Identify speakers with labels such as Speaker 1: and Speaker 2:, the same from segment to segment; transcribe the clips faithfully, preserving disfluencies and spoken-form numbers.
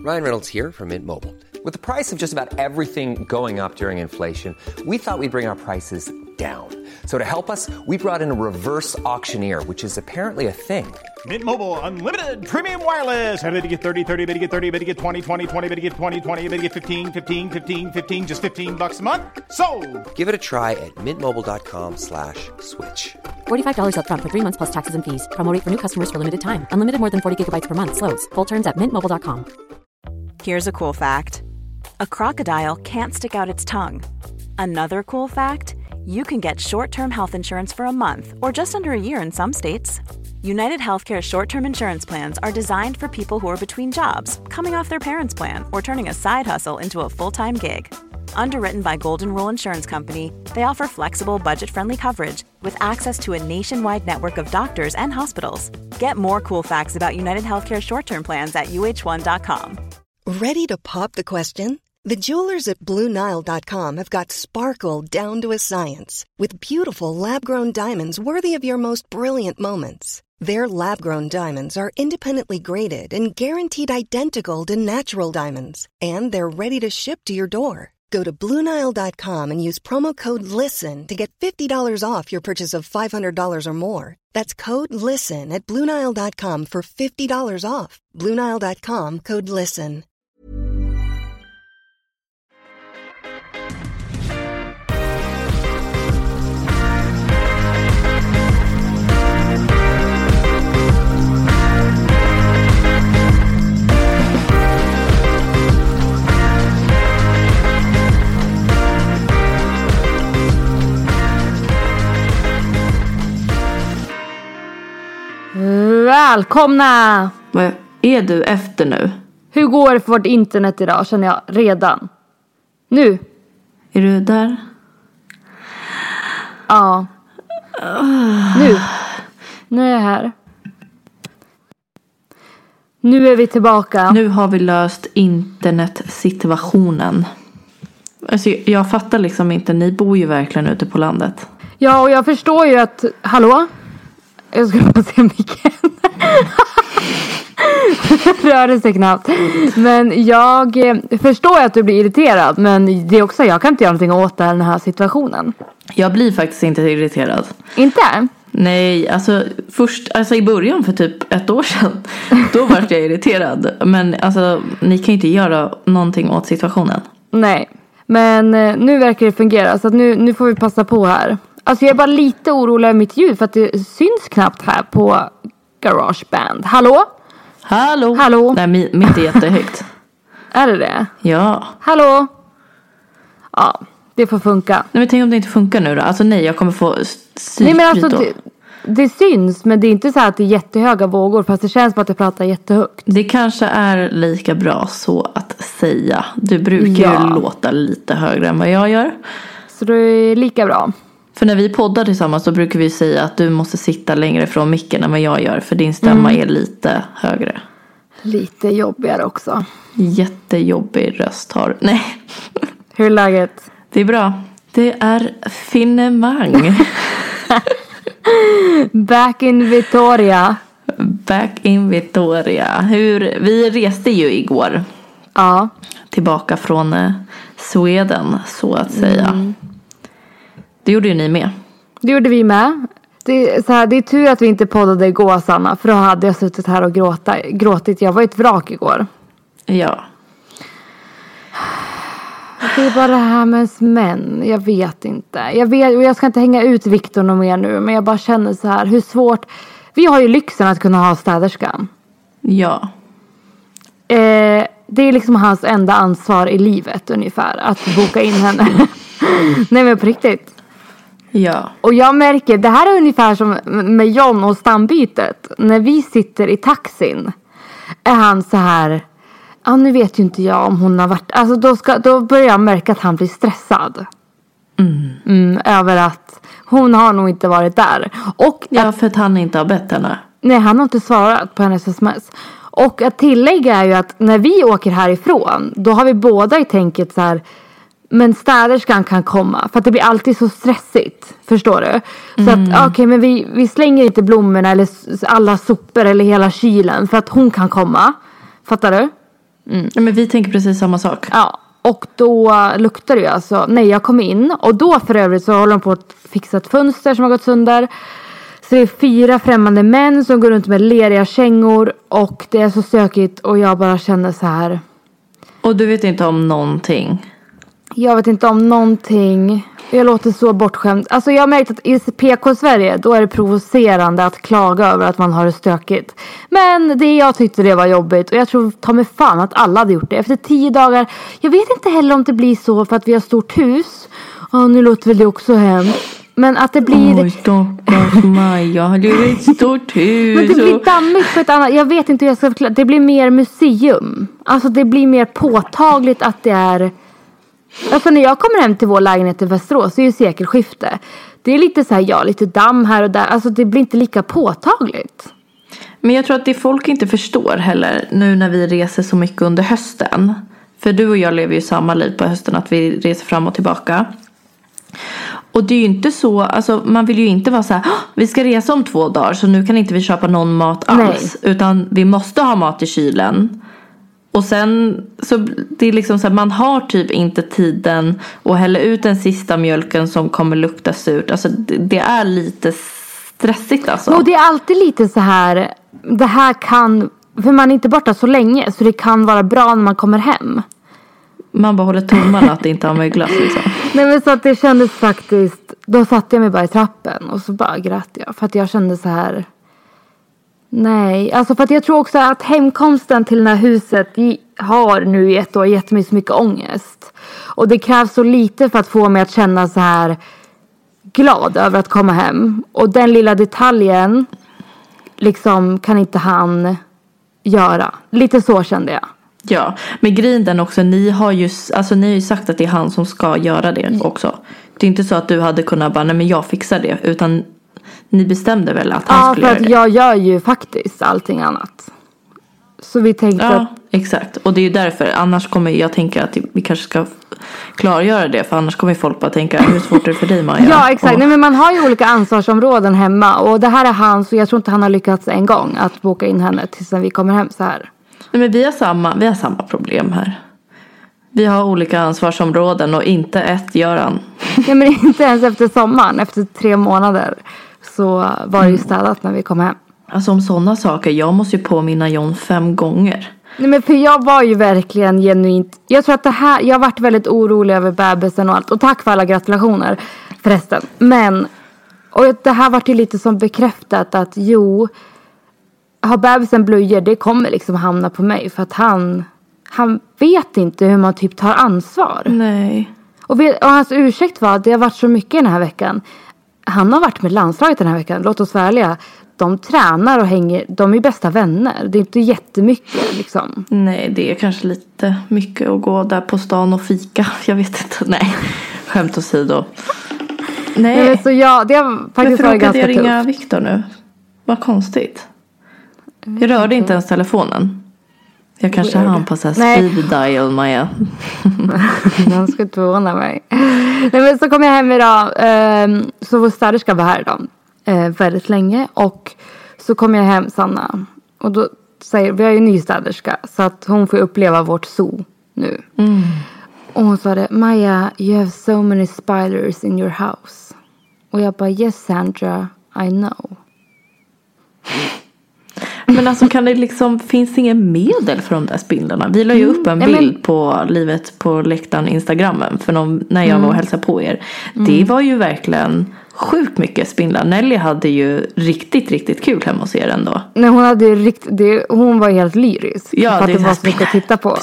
Speaker 1: Ryan Reynolds here from Mint Mobile. With the price of just about everything going up during inflation, we thought we'd bring our prices down. So to help us, we brought in a reverse auctioneer, which is apparently a thing.
Speaker 2: Mint Mobile Unlimited Premium Wireless. How to get thirty, thirty, how to get thirty, how to get twenty, twenty, twenty, how to get twenty, twenty, how to get fifteen, fifteen, fifteen, fifteen, just fifteen bucks a month? Sold!
Speaker 1: Give it a try at mintmobile.com slash switch.
Speaker 3: forty-five dollars up front for three months plus taxes and fees. Promo rate for new customers for limited time. Unlimited more than forty gigabytes per month. Slows full terms at mint mobile dot com.
Speaker 4: Here's a cool fact. A crocodile can't stick out its tongue. Another cool fact, you can get short-term health insurance for a month or just under a year in some states. United Healthcare short-term insurance plans are designed for people who are between jobs, coming off their parents' plan, or turning a side hustle into a full-time gig. Underwritten by Golden Rule Insurance Company, they offer flexible, budget-friendly coverage with access to a nationwide network of doctors and hospitals. Get more cool facts about United Healthcare short-term plans at U H one dot com.
Speaker 5: Ready to pop the question? The jewelers at Blue Nile dot com have got sparkle down to a science with beautiful lab-grown diamonds worthy of your most brilliant moments. Their lab-grown diamonds are independently graded and guaranteed identical to natural diamonds, and they're ready to ship to your door. Go to Blue Nile dot com and use promo code LISTEN to get fifty dollars off your purchase of five hundred dollars or more. That's code LISTEN at Blue Nile dot com for fifty dollars off. Blue Nile dot com, code LISTEN.
Speaker 6: Välkomna!
Speaker 7: Vad är du efter nu?
Speaker 6: Hur går det för vårt internet idag, känner jag redan. Nu.
Speaker 7: Är du där?
Speaker 6: Ja. Uh. Nu. Nu är jag här. Nu är vi tillbaka.
Speaker 7: Nu har vi löst internetsituationen. Alltså, jag fattar liksom inte, ni bor ju verkligen ute på landet.
Speaker 6: Ja, och jag förstår ju att... Hallå? Jag ska bara se micken. Rörde sig knappt. Men jag förstår att du blir irriterad. Men det är också, jag kan inte göra någonting åt den här situationen.
Speaker 7: Jag blir faktiskt inte irriterad.
Speaker 6: Inte?
Speaker 7: Nej, alltså först, alltså i början för typ ett år sedan, då var jag irriterad. Men alltså, ni kan ju inte göra någonting åt situationen.
Speaker 6: Nej, men nu verkar det fungera. Så att nu, nu får vi passa på här. Alltså jag är bara lite orolig över mitt ljud för att det syns knappt här på GarageBand. Hallå?
Speaker 7: Hallå?
Speaker 6: Hallå?
Speaker 7: Nej, mitt är jättehögt.
Speaker 6: Är det det?
Speaker 7: Ja.
Speaker 6: Hallå? Ja, det får funka.
Speaker 7: Nej, men tänk om det inte funkar nu då. Alltså nej, jag kommer få psykbryt.
Speaker 6: Nej, men alltså det, det syns, men det är inte så att det är jättehöga vågor. Fast det känns som att det pratar jättehögt.
Speaker 7: Det kanske är lika bra så att säga. Du brukar
Speaker 6: ja.
Speaker 7: ju låta lite högre än vad jag gör.
Speaker 6: Så det är lika bra.
Speaker 7: För när vi poddar tillsammans så brukar vi säga att du måste sitta längre från micken än vad jag gör. För din stämma mm. är lite högre.
Speaker 6: Lite jobbigare också.
Speaker 7: Jättejobbig röst har. Nej.
Speaker 6: Hur är läget?
Speaker 7: Det är bra. Det är finemang.
Speaker 6: Back in Victoria.
Speaker 7: Back in Victoria. Hur, vi reste ju igår.
Speaker 6: Ja.
Speaker 7: Tillbaka från eh, Sweden så att säga. Mm. Det gjorde ju ni med.
Speaker 6: Det gjorde vi med. Det är, så här, det är tur att vi inte poddade igår, Sanna. För då hade jag suttit här och gråta, gråtit. Jag var ett vrak igår.
Speaker 7: Ja.
Speaker 6: Det är bara det här med ens män. Jag vet inte. Jag vet, och jag ska inte hänga ut Victor någon mer nu. Men jag bara känner så här. Hur svårt. Vi har ju lyxen att kunna ha städerskan.
Speaker 7: Ja.
Speaker 6: Eh, det är liksom hans enda ansvar i livet ungefär. Att boka in henne. Nej, men på riktigt.
Speaker 7: Ja.
Speaker 6: Och jag märker, det här är ungefär som med John och stambytet. När vi sitter i taxin är han så här, ja nu vet ju inte jag om hon har varit, alltså då, ska, då börjar jag märka att han blir stressad.
Speaker 7: Mm.
Speaker 6: Mm, över att hon har nog inte varit där. Och
Speaker 7: ja,
Speaker 6: att,
Speaker 7: för att han inte har bett henne.
Speaker 6: Nej, han har inte svarat på hennes sms. Och att tillägga är ju att när vi åker härifrån, då har vi båda i tänket så här, men städerskan kan komma. För att det blir alltid så stressigt. Förstår du? Så mm. att okej, okay, men vi, vi slänger inte blommorna eller alla sopor eller hela kylen. För att hon kan komma. Fattar du?
Speaker 7: Mm. Ja, men vi tänker precis samma sak.
Speaker 6: Ja, och då luktar det ju alltså. Nej, jag kom in. Och då för övrigt så håller de på att fixa ett fönster som har gått sönder. Så det är fyra främmande män som går runt med leriga kängor. Och det är så stökigt och jag bara känner så här.
Speaker 7: Och du vet inte om någonting?
Speaker 6: Jag vet inte om någonting. Jag låter så bortskämd. Alltså jag har märkt att i P K-Sverige då är det provocerande att klaga över att man har det stökigt. Men det jag tyckte det var jobbigt. Och jag tror ta mig fan att alla hade gjort det. Efter tio dagar. Jag vet inte heller om det blir så för att vi har stort hus. Ja, nu låter väl det också hemskt. Men att det blir...
Speaker 7: Oj, stackars Maja. Det är ett stort hus.
Speaker 6: Men det blir dammigt på ett annat... Jag vet inte hur jag ska förklara. Det blir mer museum. Alltså det blir mer påtagligt att det är... Alltså när jag kommer hem till vår lägenhet i Västerås så är ju sekelskifte. Det är lite så här, ja, lite damm här och där. Alltså det blir inte lika påtagligt.
Speaker 7: Men jag tror att det folk inte förstår heller nu när vi reser så mycket under hösten. För du och jag lever ju samma liv på hösten att vi reser fram och tillbaka. Och det är ju inte så, alltså man vill ju inte vara så här, vi ska resa om två dagar så nu kan inte vi köpa någon mat alls. Nej. Utan vi måste ha mat i kylen. Och sen så det är liksom så här, man har typ inte tiden att hälla ut den sista mjölken som kommer lukta surt. Alltså det, det är lite stressigt alltså.
Speaker 6: Och det är alltid lite så här, det här kan, för man är inte borta så länge så det kan vara bra när man kommer hem.
Speaker 7: Man bara håller tummarna att det inte har möglas liksom.
Speaker 6: Nej men så att det kändes faktiskt, då satte jag mig bara i trappen och så bara grät jag. För att jag kände så här. Nej, alltså för att jag tror också att hemkomsten till det här huset har nu i ett år gett mig så mycket ångest. Och det krävs så lite för att få mig att känna så här glad över att komma hem. Och den lilla detaljen liksom kan inte han göra. Lite så kände jag.
Speaker 7: Ja, men grejen den också, ni har ju, alltså ni har ju sagt att det är han som ska göra det också. Det är inte så att du hade kunnat bara, nej men jag fixar det, utan ni bestämde väl att han
Speaker 6: ja,
Speaker 7: skulle göra det?
Speaker 6: Ja, för att jag gör ju faktiskt allting annat. Så vi tänkte
Speaker 7: ja,
Speaker 6: att...
Speaker 7: exakt. Och det är ju därför, annars kommer jag tänka att vi kanske ska klargöra det. För annars kommer folk bara tänka, hur svårt är det för dig Maja?
Speaker 6: Ja, exakt.
Speaker 7: Och...
Speaker 6: Nej, men man har ju olika ansvarsområden hemma. Och det här är hans, och jag tror inte han har lyckats en gång att boka in henne tills vi kommer hem så här.
Speaker 7: Nej, men vi har samma, vi har samma problem här. Vi har olika ansvarsområden och inte ett Göran.
Speaker 6: Ja, men inte ens efter sommaren, efter tre månader. Så var det ju städat när vi kom hem.
Speaker 7: Alltså om sådana saker, jag måste ju påminna John fem gånger.
Speaker 6: Nej men för jag var ju verkligen genuint. Jag tror att det här, jag har varit väldigt orolig över bebisen och allt. Och tack för alla gratulationer förresten. Men, och det här var ju lite som bekräftat att jo, har bebisen blöjor, det kommer liksom hamna på mig. För att han, han vet inte hur man typ tar ansvar.
Speaker 7: Nej.
Speaker 6: Och, vet, och hans ursäkt var att det har varit så mycket den här veckan. Han har varit med landslaget den här veckan. Låt oss vara ärliga. De tränar och hänger. De är bästa vänner. Det är inte jättemycket liksom.
Speaker 7: Nej, det är kanske lite mycket att gå där på stan och fika. Jag vet inte. Nej, skämt åsido. Nej.
Speaker 6: Nej så jag, det har faktiskt varit ganska
Speaker 7: jag
Speaker 6: tufft.
Speaker 7: ringa Viktor nu? Vad konstigt. Jag rörde inte ens telefonen. Jag kanske har en på så här speed dial, Maja.
Speaker 6: Den ska inte förvåna mig. Nej, men så kom jag hem idag. Så vår städerska var här idag. Väldigt länge. Och så kom jag hem, Sanna. Och då säger, vi har ju en ny städerska. Så att hon får uppleva vårt zoo nu. Mm. Och hon sa det, Maja, you have so many spiders in your house. Och jag bara, yes Sandra, I know.
Speaker 7: Men alltså kan det liksom, finns det ingen medel för de där spindlarna? Vi la ju upp en bild mm. på livet på läktaren Instagrammen för någon, när jag mm. var och hälsade på er. Mm. Det var ju verkligen sjukt mycket spindlar. Nelly hade ju riktigt, riktigt kul hemma hos er ändå.
Speaker 6: Nej, hon hade ju riktigt, det, hon var helt lyrisk.
Speaker 7: Ja,
Speaker 6: för att
Speaker 7: det,
Speaker 6: det var så mycket att titta på.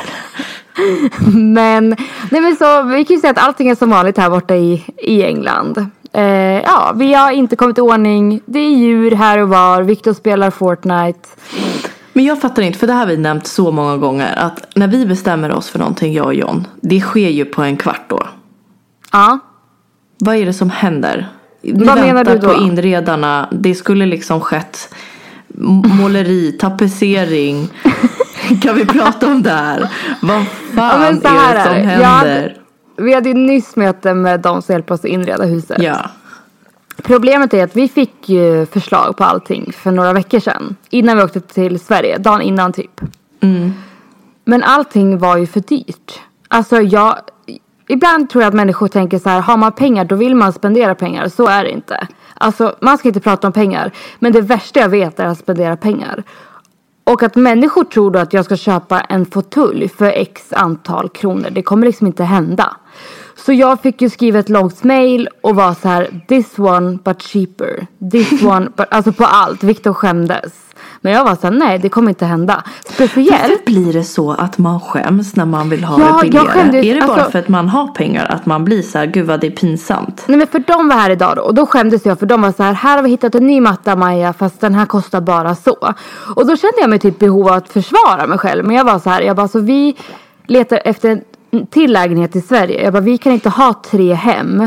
Speaker 6: men, nej men så, vi kan ju säga att allting är som vanligt här borta i, i England. Eh, ja, vi har inte kommit i ordning. Det är djur här och var. Victor spelar Fortnite.
Speaker 7: Men jag fattar inte, för det här har vi nämnt så många gånger, att när vi bestämmer oss för någonting, jag och John, det sker ju på en kvart då.
Speaker 6: Ja.
Speaker 7: Vad är det som händer? Vi
Speaker 6: Vad
Speaker 7: väntar
Speaker 6: menar du då?
Speaker 7: På inredarna. Det skulle liksom skett måleri, tapetsering. Kan vi prata om det här? Vad fan ja, är det som är. händer?
Speaker 6: Jag, vi hade ju nyss möte med de som hjälper oss att inreda huset.
Speaker 7: Ja.
Speaker 6: Problemet är att vi fick ju förslag på allting för några veckor sedan. Innan vi åkte till Sverige. Dagen innan typ.
Speaker 7: Mm.
Speaker 6: Men allting var ju för dyrt. Alltså jag... Ibland tror jag att människor tänker så här, har man pengar då vill man spendera pengar. Så är det inte. Alltså man ska inte prata om pengar. Men det värsta jag vet är att spendera pengar. Och att människor tror då att jag ska köpa en fåtölj för x antal kronor. Det kommer liksom inte hända. Så jag fick ju skriva ett långt mail och var så här, this one but cheaper. This one but, alltså på allt. Victor skämdes. Men jag var så här, nej det kommer inte hända. Speciellt.
Speaker 7: Varför blir det så att man skäms när man vill ha
Speaker 6: ja,
Speaker 7: det billigare?
Speaker 6: Skämdes,
Speaker 7: är det bara
Speaker 6: alltså,
Speaker 7: för att man har pengar att man blir så här, gud vad det är pinsamt?
Speaker 6: Nej men för de var här idag då. Och då skämdes jag för de var så här, här har vi hittat en ny matta Maja. Fast den här kostar bara så. Och då kände jag mig typ behov av att försvara mig själv. Men jag var så här, jag bara så vi letar efter en till lägenhet i Sverige. Jag bara vi kan inte ha tre hem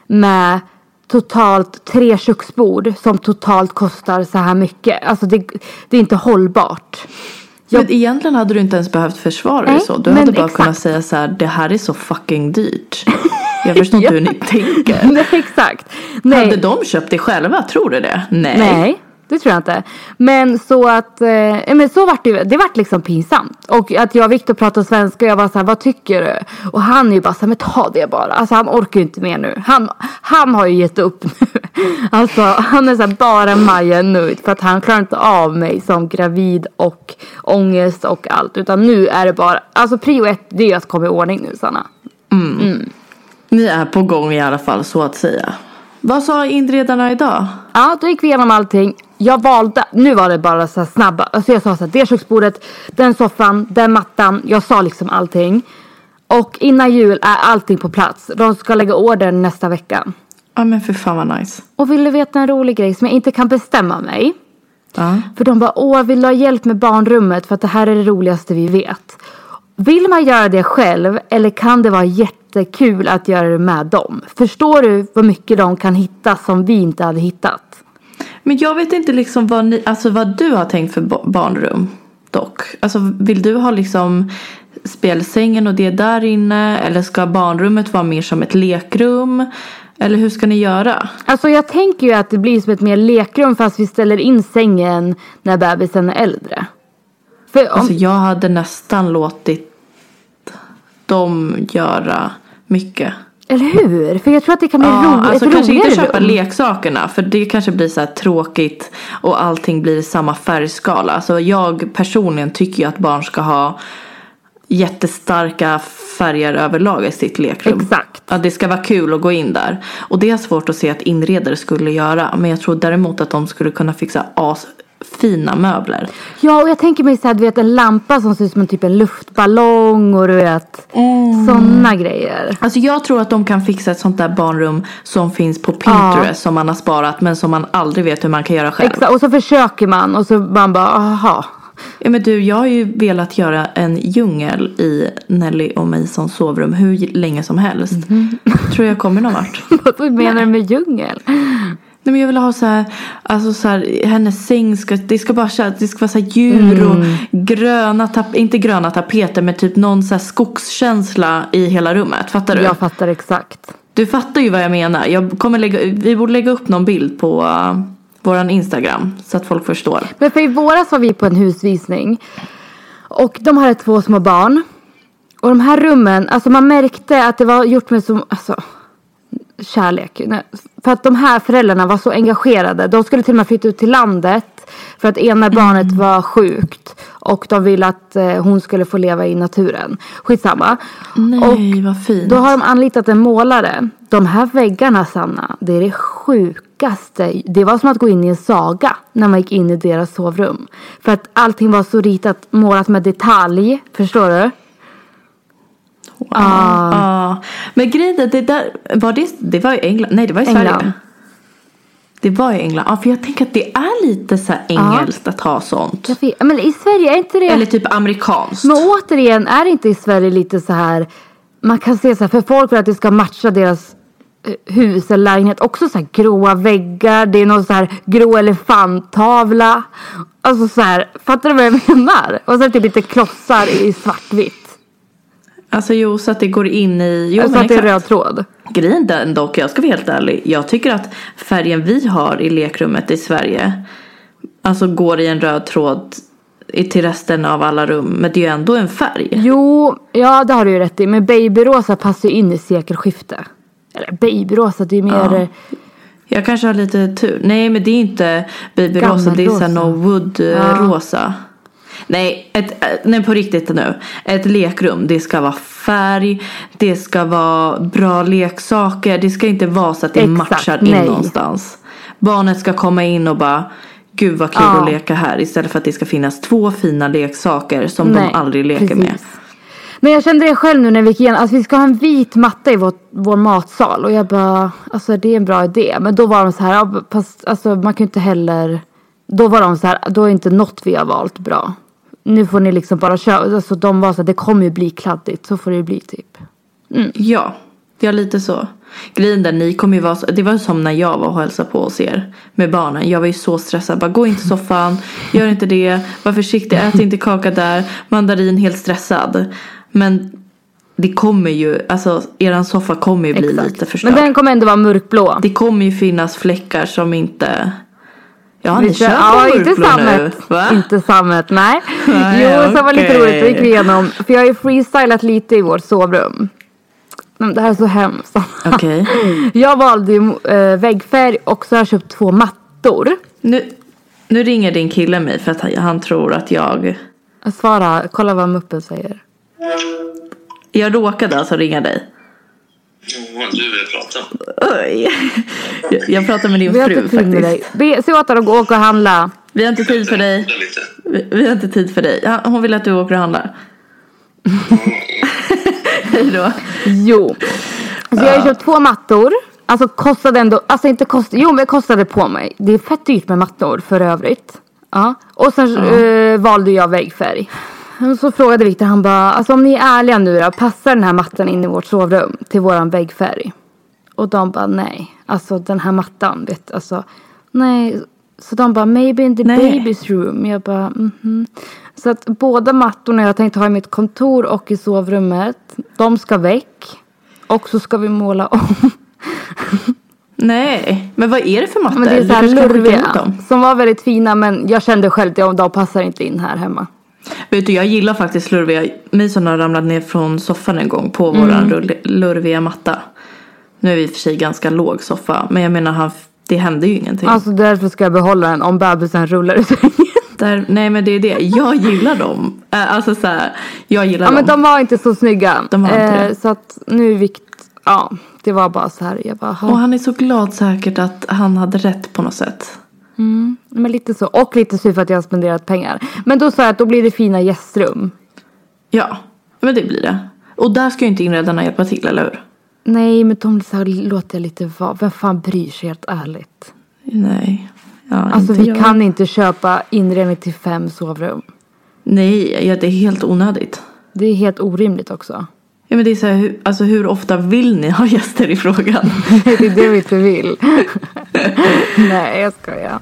Speaker 6: med totalt tre köksbord som totalt kostar så här mycket. Alltså det, det är inte hållbart.
Speaker 7: Jag... Men egentligen hade du inte ens behövt försvara dig så. Du hade bara exakt. kunnat säga så här, det här är så fucking dyrt. Jag förstår inte hur ni tänker.
Speaker 6: Nej, exakt. Nej.
Speaker 7: Hade de köpt det själva, tror du det? Nej.
Speaker 6: Nej. Det tror jag inte. Men så att, eh, men så vart det, det vart liksom pinsamt. Och att jag och Victor pratade svenska och jag var så här, vad tycker du? Och han är ju bara så här, men ta det bara. Alltså han orkar ju inte mer nu. Han, han har ju gett upp nu. Alltså han är så här, bara Maja nöjd. För att han klarar inte av mig som gravid och ångest och allt. Utan nu är det bara, alltså prio ett, det är att komma i ordning nu Sanna.
Speaker 7: Mm. Mm. Ni är på gång i alla fall så att säga. Vad sa inredarna idag?
Speaker 6: Ja, då gick vi igenom allting. Jag valde, nu var det bara så här snabba. Alltså jag sa så här, det köksbordet, den soffan, den mattan. Jag sa liksom allting. Och innan jul är allting på plats. De ska lägga order nästa vecka.
Speaker 7: Ja men för fan vad nice.
Speaker 6: Och vill du veta en rolig grej som jag inte kan bestämma mig?
Speaker 7: Ja.
Speaker 6: För de bara, åh vill du ha hjälp med barnrummet? För att det här är det roligaste vi vet. Vill man göra det själv eller kan det vara jättekul att göra det med dem? Förstår du vad mycket de kan hitta som vi inte hade hittat?
Speaker 7: Men jag vet inte liksom vad, ni, alltså vad du har tänkt för barnrum dock. Alltså vill du ha liksom spelsängen och det där inne? Eller ska barnrummet vara mer som ett lekrum? Eller hur ska ni göra?
Speaker 6: Alltså jag tänker ju att det blir som ett mer lekrum fast vi ställer in sängen när bebisen är äldre.
Speaker 7: För om... Alltså jag hade nästan låtit dem göra mycket.
Speaker 6: Eller hur? För jag tror att det kan bli
Speaker 7: ja,
Speaker 6: roligt.
Speaker 7: Alltså kanske inte köpa leksakerna. För det kanske blir så här tråkigt. Och allting blir samma färgskala. Alltså jag personligen tycker ju att barn ska ha jättestarka färger överlag i sitt lekrum.
Speaker 6: Exakt.
Speaker 7: Att det ska vara kul att gå in där. Och det är svårt att se att inredare skulle göra. Men jag tror däremot att de skulle kunna fixa as fina möbler.
Speaker 6: Ja, och jag tänker mig så här, du vet en lampa som ser ut som en typ en luftballong och du vet mm. sådana grejer.
Speaker 7: Alltså jag tror att de kan fixa ett sånt där barnrum som finns på Pinterest ja. Som man har sparat men som man aldrig vet hur man kan göra själv.
Speaker 6: Exakt, och så försöker man och så man bara, aha.
Speaker 7: Ja men du, jag har ju velat göra en djungel i Nelly och Masons sovrum hur länge som helst. Mm. Tror jag kommer någon vart.
Speaker 6: Vad menar du med djungel?
Speaker 7: Nej, men jag vill ha så här, alltså så här, hennes säng ska, det ska bara det ska vara så här djur mm. och gröna, tap, inte gröna tapeter men typ någon så här skogskänsla i hela rummet, fattar du?
Speaker 6: Jag fattar exakt.
Speaker 7: Du fattar ju vad jag menar. Jag kommer lägga, vi borde lägga upp någon bild på uh, våran Instagram så att folk förstår.
Speaker 6: Men för i våras var vi på en husvisning och de hade två små barn och de här rummen, alltså man märkte att det var gjort med så, alltså kärlek. För att de här föräldrarna var så engagerade. De skulle till och med flytta ut till landet. För att ena barnet mm. var sjukt. Och de ville att eh, hon skulle få leva i naturen. Skitsamma.
Speaker 7: Nej, och vad fint.
Speaker 6: Då har de anlitat en målare. De här väggarna, Sanna, det är det sjukaste. Det var som att gå in i en saga när man gick in i deras sovrum. För att allting var så ritat, målat med detalj. Förstår du?
Speaker 7: Wow. Ah. Ah. Men grejen är, det där var det, det var i England. Nej, det var i
Speaker 6: England.
Speaker 7: Sverige. Det var i England. Ja, för jag tänker att det är lite så här engelskt ah. att ha sånt.
Speaker 6: Vet, men i Sverige är inte det.
Speaker 7: Eller typ amerikanskt.
Speaker 6: Men återigen är det inte i Sverige lite så här. Man kan se så här för folk för att det ska matcha deras hus eller lägenhet. Också så här gråa väggar. Det är någon så här grå elefanttavla. Alltså så här, fattar du vad jag menar? Och så är det typ lite klossar i svartvitt.
Speaker 7: Alltså jo, så att det går in i... Jo,
Speaker 6: så
Speaker 7: men
Speaker 6: att det är röd tråd.
Speaker 7: Grejen den dock, jag ska vara helt ärlig. Jag tycker att färgen vi har i lekrummet i Sverige, alltså går i en röd tråd till resten av alla rum. Men det är ju ändå en färg.
Speaker 6: Jo, ja det har du ju rätt i. Men babyrosa passar ju in i sekelskifte. Eller babyrosa, det är ju mer...
Speaker 7: Ja. Jag kanske har lite tur. Nej, men det är inte babyrosa. Det är såhär no wood-rosa. Ja. Nej, ett, nej, på riktigt nu. Ett lekrum, det ska vara färg. Det ska vara bra leksaker. Det ska inte vara så att det Exakt, matchar in nej. någonstans. Barnet ska komma in och bara... Gud vad kul ja. att leka här. Istället för att det ska finnas två fina leksaker som nej, de aldrig leker precis. med.
Speaker 6: Men jag kände det själv nu när vi gick igenom. Alltså vi ska ha en vit matta i vår, vår matsal. Och jag bara, alltså det är en bra idé. Men då var de så här, alltså man kan ju inte heller. Då var de så här, då är inte något vi har valt bra. Nu får ni liksom bara köra. Alltså de var så här, det kommer ju bli kladdigt. Så får det ju bli typ.
Speaker 7: Mm. Ja, det är lite så. Grejen där, ni kommer ju vara så, det var som när jag var och hälsade på hos er med barnen. Jag var ju så stressad, bara gå inte i soffan, gör inte det, var försiktig, ät inte kaka där. Mandarin helt stressad. Men det kommer ju, alltså eran soffa kommer ju bli Exakt. lite förstörd.
Speaker 6: Men den kommer ändå vara mörkblå.
Speaker 7: Det kommer ju finnas fläckar som inte... Ja, ni kör
Speaker 6: ja,
Speaker 7: på
Speaker 6: inte sammet.
Speaker 7: Nu, va?
Speaker 6: Inte sammet, nej.
Speaker 7: nej
Speaker 6: jo,
Speaker 7: okay.
Speaker 6: så var lite roligt, det gick vi igenom. För jag har ju freestylat lite i vårt sovrum. Det här är så hemskt.
Speaker 7: Okay.
Speaker 6: Jag valde ju äh, väggfärg och så har jag köpt två mattor.
Speaker 7: Nu, nu ringer din kille mig för att han, han tror att jag...
Speaker 6: Svara, kolla vad muppen säger.
Speaker 7: Jag råkade alltså ringa dig.
Speaker 8: Ja, du vill prata.
Speaker 7: Oj. Jag, jag pratar med din
Speaker 6: vi
Speaker 7: fru
Speaker 6: har inte tid
Speaker 7: faktiskt.
Speaker 6: Med dig. Be, se åt att åka och handla.
Speaker 7: Vi har inte tid för dig. Vi, vi har inte tid för dig. Hon vill att du åker och handlar. Hej då.
Speaker 6: Jo. Så jag har ju köpt två mattor. Alltså kostade ändå, alltså inte kostade, jo men det kostade på mig. Det är fett dyrt med mattor för övrigt. Ja. Och sen ja. uh, valde jag väggfärg. Och så frågade Victor, han bara, alltså om ni är ärliga nu då, passar den här mattan in i vårt sovrum till våran väggfärg? Och de bara, nej. Alltså den här mattan, vet alltså, nej. Så de bara, maybe in the nej. baby's room. Jag bara, mhm. Så att båda mattorna jag tänkte ha i mitt kontor och i sovrummet, de ska väck. Och så ska vi måla om.
Speaker 7: Nej, men vad är det för mattor?
Speaker 6: Men det är så här lurviga, som var väldigt fina, men jag kände själv att de passar inte in här hemma.
Speaker 7: Vet du, jag gillar faktiskt lurviga. Misen har ramlat ner från soffan en gång på mm. våran lurviga matta. Nu är vi för sig ganska låg soffa, men jag menar, han, det händer ju ingenting.
Speaker 6: Alltså därför ska jag behålla den om bebisen rullar i sängen.
Speaker 7: Där, nej men det är det, jag gillar dem. Alltså så här, jag gillar
Speaker 6: ja,
Speaker 7: dem.
Speaker 6: Men de var inte så snygga.
Speaker 7: De var inte
Speaker 6: eh, så att nu är vikt, ja, det var bara så här. Jag bara,
Speaker 7: och han är så glad säkert att han hade rätt på något sätt.
Speaker 6: Mm, men lite så. Och lite sur för att jag har spenderat pengar. Men då sa jag att då blir det fina gästrum.
Speaker 7: Ja, men det blir det. Och där ska ju inte inredarna hjälpa till, eller hur?
Speaker 6: Nej, men de så här, låter jag lite vara. Vem fan bryr sig helt ärligt?
Speaker 7: Nej. Ja,
Speaker 6: alltså vi
Speaker 7: jag.
Speaker 6: kan inte köpa inredning till fem sovrum.
Speaker 7: Nej, ja, det är helt onödigt.
Speaker 6: Det är helt orimligt också.
Speaker 7: Ja, men det är så här, hur, alltså hur ofta vill ni ha gäster i frågan?
Speaker 6: Det är det vi inte vill. Nej, jag skojar.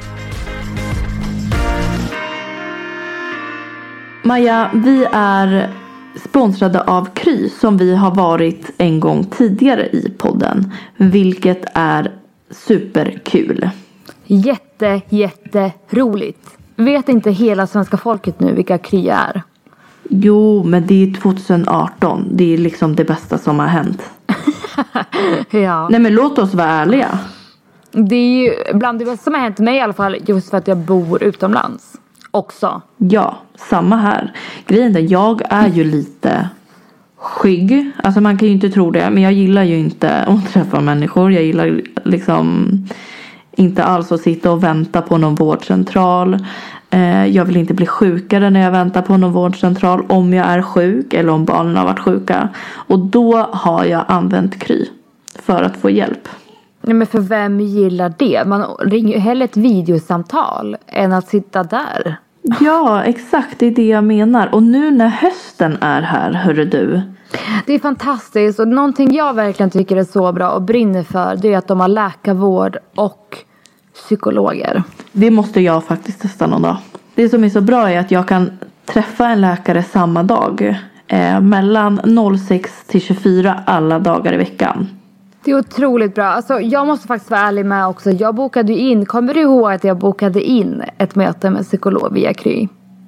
Speaker 7: Maja, vi är sponsrade av Kry som vi har varit en gång tidigare i podden. Vilket är superkul.
Speaker 6: Jätte, jätte roligt. Vet inte hela svenska folket nu vilka Kry är?
Speaker 7: Jo, men det är tjugo arton. Det är liksom det bästa som har hänt.
Speaker 6: Ja.
Speaker 7: Nej, men låt oss vara ärliga.
Speaker 6: Det är ju bland det bästa som har hänt mig i alla fall. Just för att jag bor utomlands. Också.
Speaker 7: Ja, samma här. Grejen är, jag är ju lite skygg. Alltså man kan ju inte tro det. Men jag gillar ju inte att träffa människor. Jag gillar liksom inte alls att sitta och vänta på någon vårdcentral. Jag vill inte bli sjukare när jag väntar på någon vårdcentral. Om jag är sjuk eller om barnen har varit sjuka. Och då har jag använt Kry för att få hjälp.
Speaker 6: Nej, men för vem gillar det? Man ringer ju hellre ett videosamtal än att sitta där.
Speaker 7: Ja, exakt. Det är det jag menar. Och nu när hösten är här, hörru du.
Speaker 6: Det är fantastiskt. Och någonting jag verkligen tycker är så bra och brinner för, det är att de har läkarvård och psykologer.
Speaker 7: Det måste jag faktiskt testa någon dag. Det som är så bra är att jag kan träffa en läkare samma dag. Eh, mellan noll sex till tjugofyra alla dagar i veckan.
Speaker 6: Det är otroligt bra. Alltså, jag måste faktiskt vara ärlig med också. Jag bokade ju in. Kommer du ihåg att jag bokade in ett möte med psykolog via Kry?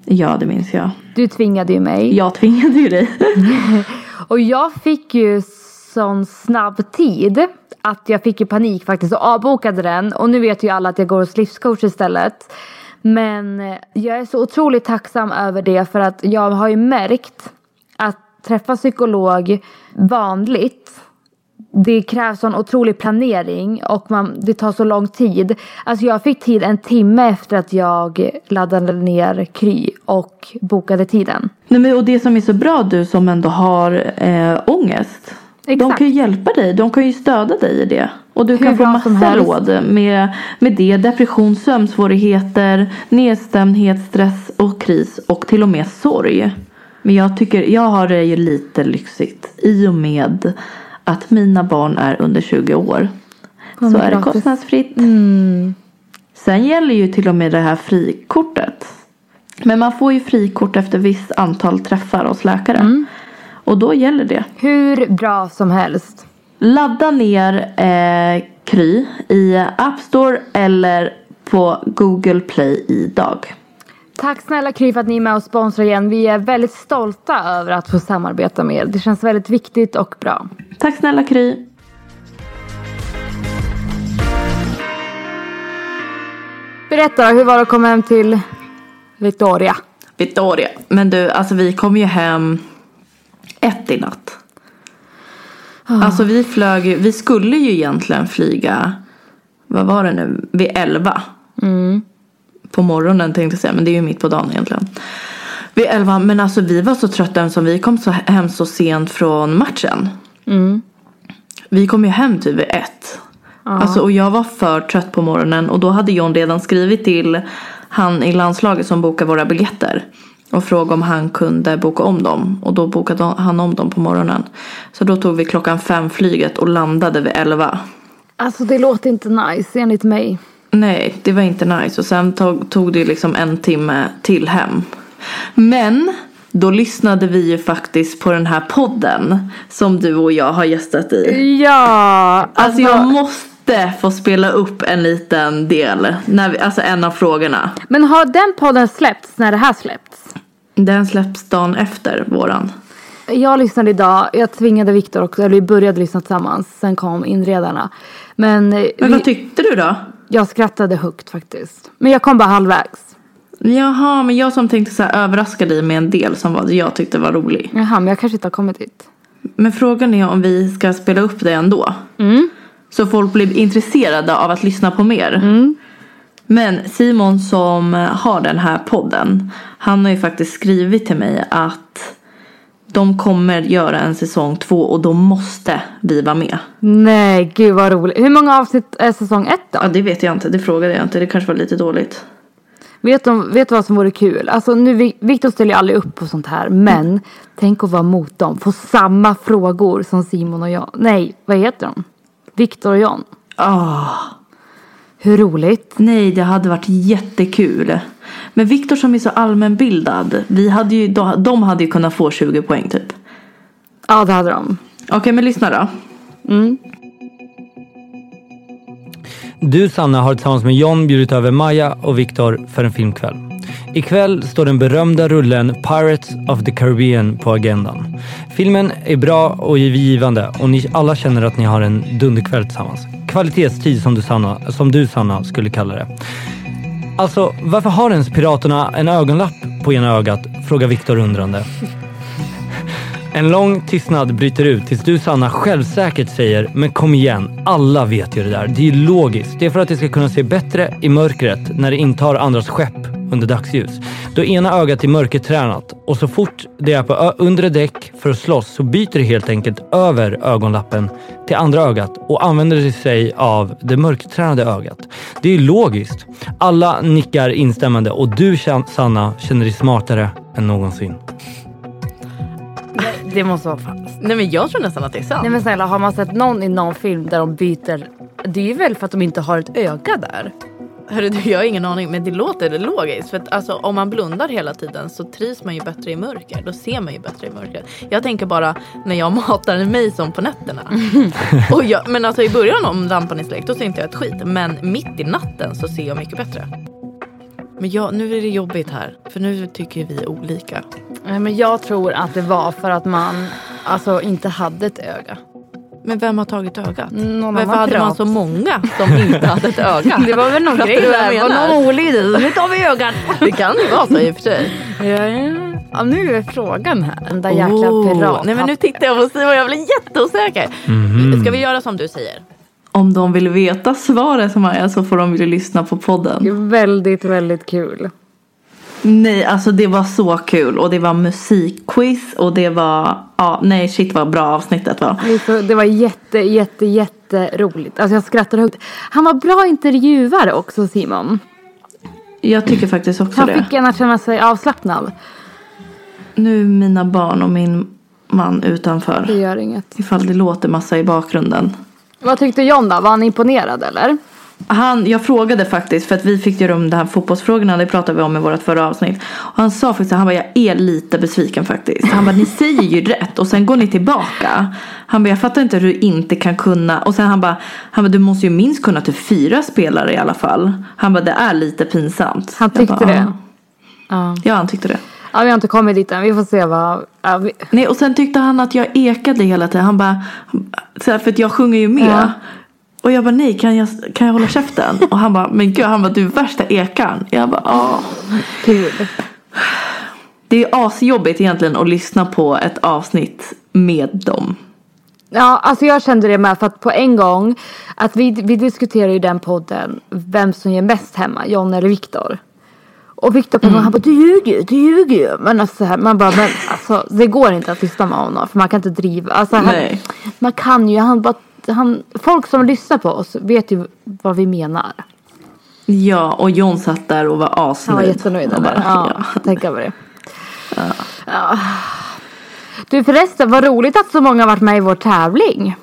Speaker 7: Ja, det minns jag.
Speaker 6: Du tvingade ju mig.
Speaker 7: Jag tvingade ju dig.
Speaker 6: Och jag fick ju sån snabb tid att jag fick ju panik faktiskt och avbokade den. Och nu vet ju alla att jag går hos livscoach istället. Men jag är så otroligt tacksam över det, för att jag har ju märkt att träffa psykolog vanligt, det krävs sån otrolig planering och man, det tar så lång tid. Alltså jag fick tid en timme efter att jag laddade ner Kry och bokade tiden.
Speaker 7: Nej, men och det som är så bra, du som ändå har eh, ångest. Exakt. De kan ju hjälpa dig, de kan ju stödja dig i det. Och du Hur kan få massa råd med, med det. Depression, sömnsvårigheter, nedstämdhet, stress och kris och till och med sorg. Men jag tycker, jag har det ju lite lyxigt i och med att mina barn är under tjugo år. Oh, så är det kostnadsfritt.
Speaker 6: Mm.
Speaker 7: Sen gäller ju till och med det här frikortet. Men man får ju frikort efter visst antal träffar hos läkare. Mm. Och då gäller det.
Speaker 6: Hur bra som helst.
Speaker 7: Ladda ner eh, Kry i App Store eller på Google Play idag.
Speaker 6: Tack snälla Kry för att ni är med och sponsrar igen. Vi är väldigt stolta över att få samarbeta med er. Det känns väldigt viktigt och bra.
Speaker 7: Tack snälla Kry.
Speaker 6: Berätta, hur var det att komma hem till Victoria?
Speaker 7: Victoria. Men du, alltså vi kom ju hem ett i natt. Oh. Alltså vi flög, vi skulle ju egentligen flyga, vad var det nu, vid elva.
Speaker 6: Mm.
Speaker 7: På morgonen tänkte jag säga, men det är ju mitt på dagen egentligen. Vid elva, men alltså vi var så trötta som vi kom så hem så sent från matchen.
Speaker 6: Mm.
Speaker 7: Vi kom ju hem typ vid ett.
Speaker 6: Ja.
Speaker 7: Alltså, och jag var för trött på morgonen. Och då hade John redan skrivit till han i landslaget som bokar våra biljetter. Och frågade om han kunde boka om dem. Och då bokade han om dem på morgonen. Så då tog vi klockan fem flyget och landade vid elva.
Speaker 6: Alltså det låter inte nice enligt mig.
Speaker 7: Nej, det var inte nice. Och sen tog, tog det liksom en timme till hem. Men då lyssnade vi ju faktiskt på den här podden som du och jag har gästat i.
Speaker 6: Ja!
Speaker 7: Alltså, alltså jag måste få spela upp en liten del. När vi, alltså en av frågorna.
Speaker 6: Men har den podden släppts när det här släppts?
Speaker 7: Den släpps dagen efter våran.
Speaker 6: Jag lyssnade idag. Jag tvingade Viktor också. Eller vi började lyssna tillsammans. Sen kom inredarna. Men,
Speaker 7: Men
Speaker 6: vi,
Speaker 7: vad tyckte du då?
Speaker 6: Jag skrattade högt faktiskt. Men jag kom bara halvvägs.
Speaker 7: Jaha, men jag som tänkte så här överraska dig med en del som var, jag tyckte var rolig.
Speaker 6: Jaha, men jag kanske inte har kommit dit.
Speaker 7: Men frågan är om vi ska spela upp det ändå.
Speaker 6: Mm.
Speaker 7: Så folk blir intresserade av att lyssna på mer.
Speaker 6: Mm.
Speaker 7: Men Simon som har den här podden, han har ju faktiskt skrivit till mig att de kommer göra en säsong två och då måste vi vara med.
Speaker 6: Nej, gud vad roligt. Hur många avsnitt är säsong ett då?
Speaker 7: Ja, det vet jag inte. Det frågade jag inte. Det kanske var lite dåligt.
Speaker 6: Vet du vet vad som vore kul? Alltså nu, Victor ställer ju aldrig upp på sånt här. Men mm. tänk att vara mot dem. Få samma frågor som Simon och jag. Nej, vad heter de? Victor och John.
Speaker 7: Oh.
Speaker 6: Hur roligt?
Speaker 7: Nej, det hade varit jättekul. Men Victor som är så allmänbildad. Vi hade ju, de hade ju kunnat få tjugo poäng typ.
Speaker 6: Ja, det hade de.
Speaker 7: Okej, okay, men lyssna då.
Speaker 6: Mm.
Speaker 9: Du, Sanna, har tillsammans med John bjudit över Maja och Victor för en filmkväll. Ikväll står den berömda rullen Pirates of the Caribbean på agendan. Filmen är bra och givande och ni alla känner att ni har en dunderkväll tillsammans. Kvalitetstid som du, Sanna, som du, Sanna, skulle kalla det. Alltså, varför har ens piraterna en ögonlapp på ena ögat? Frågar Victor undrande. En lång tystnad bryter ut tills du, Sanna, självsäkert säger: men kom igen, alla vet ju det där. Det är ju logiskt. Det är för att det ska kunna se bättre i mörkret när det intar andras skepp under dagsljus. Då ena ögat är mörkertränat och så fort det är på ö- undre däck för att slåss så byter det helt enkelt över ögonlappen till andra ögat och använder sig av det mörkertränade ögat. Det är ju logiskt. Alla nickar instämmande och du, Sanna, känner dig smartare än någonsin.
Speaker 6: Det måste vara falskt.
Speaker 7: Nej, men jag tror nästan att det är sant.
Speaker 6: Nej, men snälla, har man sett någon i någon film där de byter? Det är ju väl för att de inte har ett öga där.
Speaker 7: Hörru, du, jag har ingen aning, men det låter det logiskt. För att alltså, om man blundar hela tiden så trivs man ju bättre i mörker. Då ser man ju bättre i mörker. Jag tänker bara när jag matar mig som på nätterna. Och jag, men alltså i början om lampan är släckt då ser inte jag ett skit. Men mitt i natten så ser jag mycket bättre. Men jag, nu är det jobbigt här. För nu tycker vi olika.
Speaker 6: Nej, men jag tror att det var för att man alltså inte hade ett öga.
Speaker 7: Men vem har tagit ögat?
Speaker 6: Någon
Speaker 7: Varför hade
Speaker 6: prat.
Speaker 7: man så många som inte hade ett öga?
Speaker 6: Det var väl någon grej där. Det var någon olydig. Nu tar vi ögat.
Speaker 7: Det kan ju vara så i och för sig.
Speaker 6: Ja, ja. Ja, nu är frågan här. Den där jäkla
Speaker 7: Oh,
Speaker 6: pirat.
Speaker 7: nej men nu tittar jag på Simon och jag blir jätteosäker.
Speaker 9: Mhm.
Speaker 7: Ska vi göra som du säger?
Speaker 10: Om de vill veta svaret Maja så får de vilja lyssna på podden.
Speaker 6: Väldigt, väldigt kul.
Speaker 10: Nej, alltså det var så kul. Och det var musikquiz. Och det var, ja nej shit vad bra avsnittet var.
Speaker 6: Det var jätte, jätte, jätte roligt. Alltså jag skrattade högt. Han var bra intervjuare också, Simon.
Speaker 10: Jag tycker faktiskt också
Speaker 6: Han
Speaker 10: det.
Speaker 6: fick en att känna sig avslappnad.
Speaker 10: Nu mina barn och min man utanför.
Speaker 6: Det gör inget.
Speaker 10: Ifall det låter massa i bakgrunden.
Speaker 6: Vad tyckte John då? Var han imponerad eller?
Speaker 10: Han, jag frågade faktiskt, för att vi fick göra om de här fotbollsfrågorna, det pratade vi om i vårt förra avsnitt. Och han sa faktiskt, han bara, jag är lite besviken faktiskt. Han bara, ni säger ju rätt och sen går ni tillbaka. Han bara, jag fattar inte hur du inte kan kunna. Och sen han bara, han bara, du måste ju minst kunna till fyra spelare i alla fall. Han bara, det är lite pinsamt.
Speaker 6: Han tyckte
Speaker 10: bara,
Speaker 6: det?
Speaker 10: Ja. Ja, han tyckte det.
Speaker 6: Ja, vi har inte kommit dit än. Vi får se vad... Ja, vi...
Speaker 10: Nej, och sen tyckte han att jag ekade hela tiden. Han bara, så här, för att jag sjunger ju med. Ja. Och jag bara, nej, kan jag, kan jag hålla käften? Och han bara, men gud, han bara, du är värsta ekan. Jag bara, åh.
Speaker 6: Kul.
Speaker 10: Det är asjobbigt egentligen att lyssna på ett avsnitt med dem.
Speaker 6: Ja, alltså jag kände det med för att på en gång att vi, vi diskuterar ju den podden vem som ger mest hemma, John eller Viktor. Och Viktor på mm. han bara, du ljuger, du ljuger. Men alltså här, man bara, men alltså det går inte att lyssna med honom för man kan inte driva. Alltså han, man kan ju, han bara, han, folk som lyssnar på oss vet ju vad vi menar.
Speaker 10: Ja, och John satt där och var asnöjd.
Speaker 6: Han var jättenöjd där. Ja, ja. Jag tänker på det. Ja. Ja. Du förresten, vad roligt att så många har varit med i vår tävling.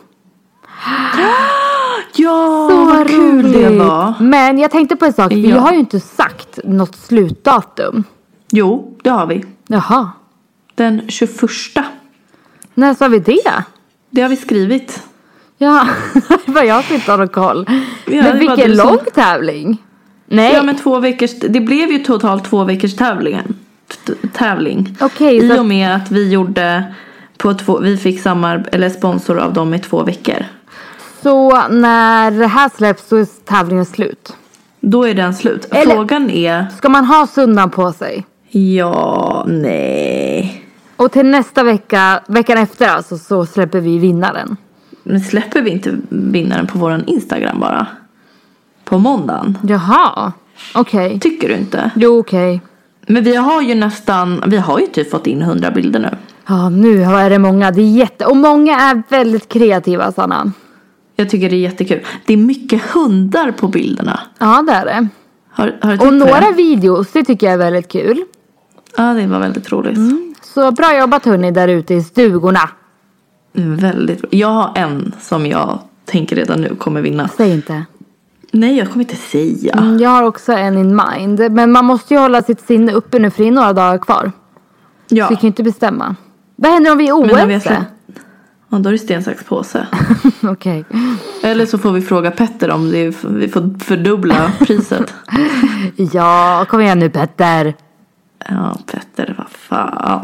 Speaker 10: Ja,
Speaker 6: så
Speaker 10: vad kul
Speaker 6: roligt.
Speaker 10: Det var.
Speaker 6: Men jag tänkte på en sak,
Speaker 10: ja.
Speaker 6: vi har ju inte sagt något slutdatum.
Speaker 10: Jo, det har vi.
Speaker 6: Jaha.
Speaker 10: Den tjugoförsta.
Speaker 6: När sa vi det?
Speaker 10: Det har vi skrivit.
Speaker 6: Ja, vad jag sitter och koll.
Speaker 10: Ja,
Speaker 6: men vilken lång
Speaker 10: som...
Speaker 6: tävling. Nej.
Speaker 10: Ja, men två veckors, det blev ju totalt två veckors tävlingen. Tävling.
Speaker 6: Okay,
Speaker 10: I
Speaker 6: så...
Speaker 10: och med att vi gjorde på två, vi fick samar eller sponsor av dem i två veckor.
Speaker 6: Så när det här släpps så är tävlingen slut?
Speaker 10: Då är den slut.
Speaker 6: Eller,
Speaker 10: frågan är...
Speaker 6: Ska man ha sundan på sig?
Speaker 10: Ja, nej.
Speaker 6: Och till nästa vecka, veckan efter alltså, så släpper vi vinnaren.
Speaker 10: Men släpper vi inte vinnaren på våran Instagram bara? På måndagen?
Speaker 6: Jaha, okej. Okay.
Speaker 10: Tycker du inte?
Speaker 6: Jo, okej. Okay.
Speaker 10: Men vi har ju nästan, vi har ju typ fått in hundra bilder nu.
Speaker 6: Ja, nu är det många. Det är jätte... Och många är väldigt kreativa, Sanna.
Speaker 10: Jag tycker det är jättekul. Det är mycket hundar på bilderna.
Speaker 6: Ja, det är det.
Speaker 10: Har, har du
Speaker 6: och några
Speaker 10: det?
Speaker 6: videos, det tycker jag är väldigt kul.
Speaker 10: Ja, det var väldigt roligt.
Speaker 6: Mm. Så bra jobbat hörni där ute i stugorna.
Speaker 10: Mm, väldigt bra. Jag har en som jag tänker redan nu kommer vinna.
Speaker 6: Säg inte.
Speaker 10: Nej, jag kommer inte säga.
Speaker 6: Mm, jag har också en in mind. Men man måste ju hålla sitt sinne uppe nu för det är några dagar kvar.
Speaker 10: Ja.
Speaker 6: Så vi kan ju inte bestämma. Vad händer om vi är oense?
Speaker 10: Ja, då är det sten, sax, påse.
Speaker 6: Okej. Okay.
Speaker 10: Eller så får vi fråga Petter om det, vi får fördubbla priset.
Speaker 6: Ja, kom igen nu Petter.
Speaker 10: Ja, Petter, vad fan.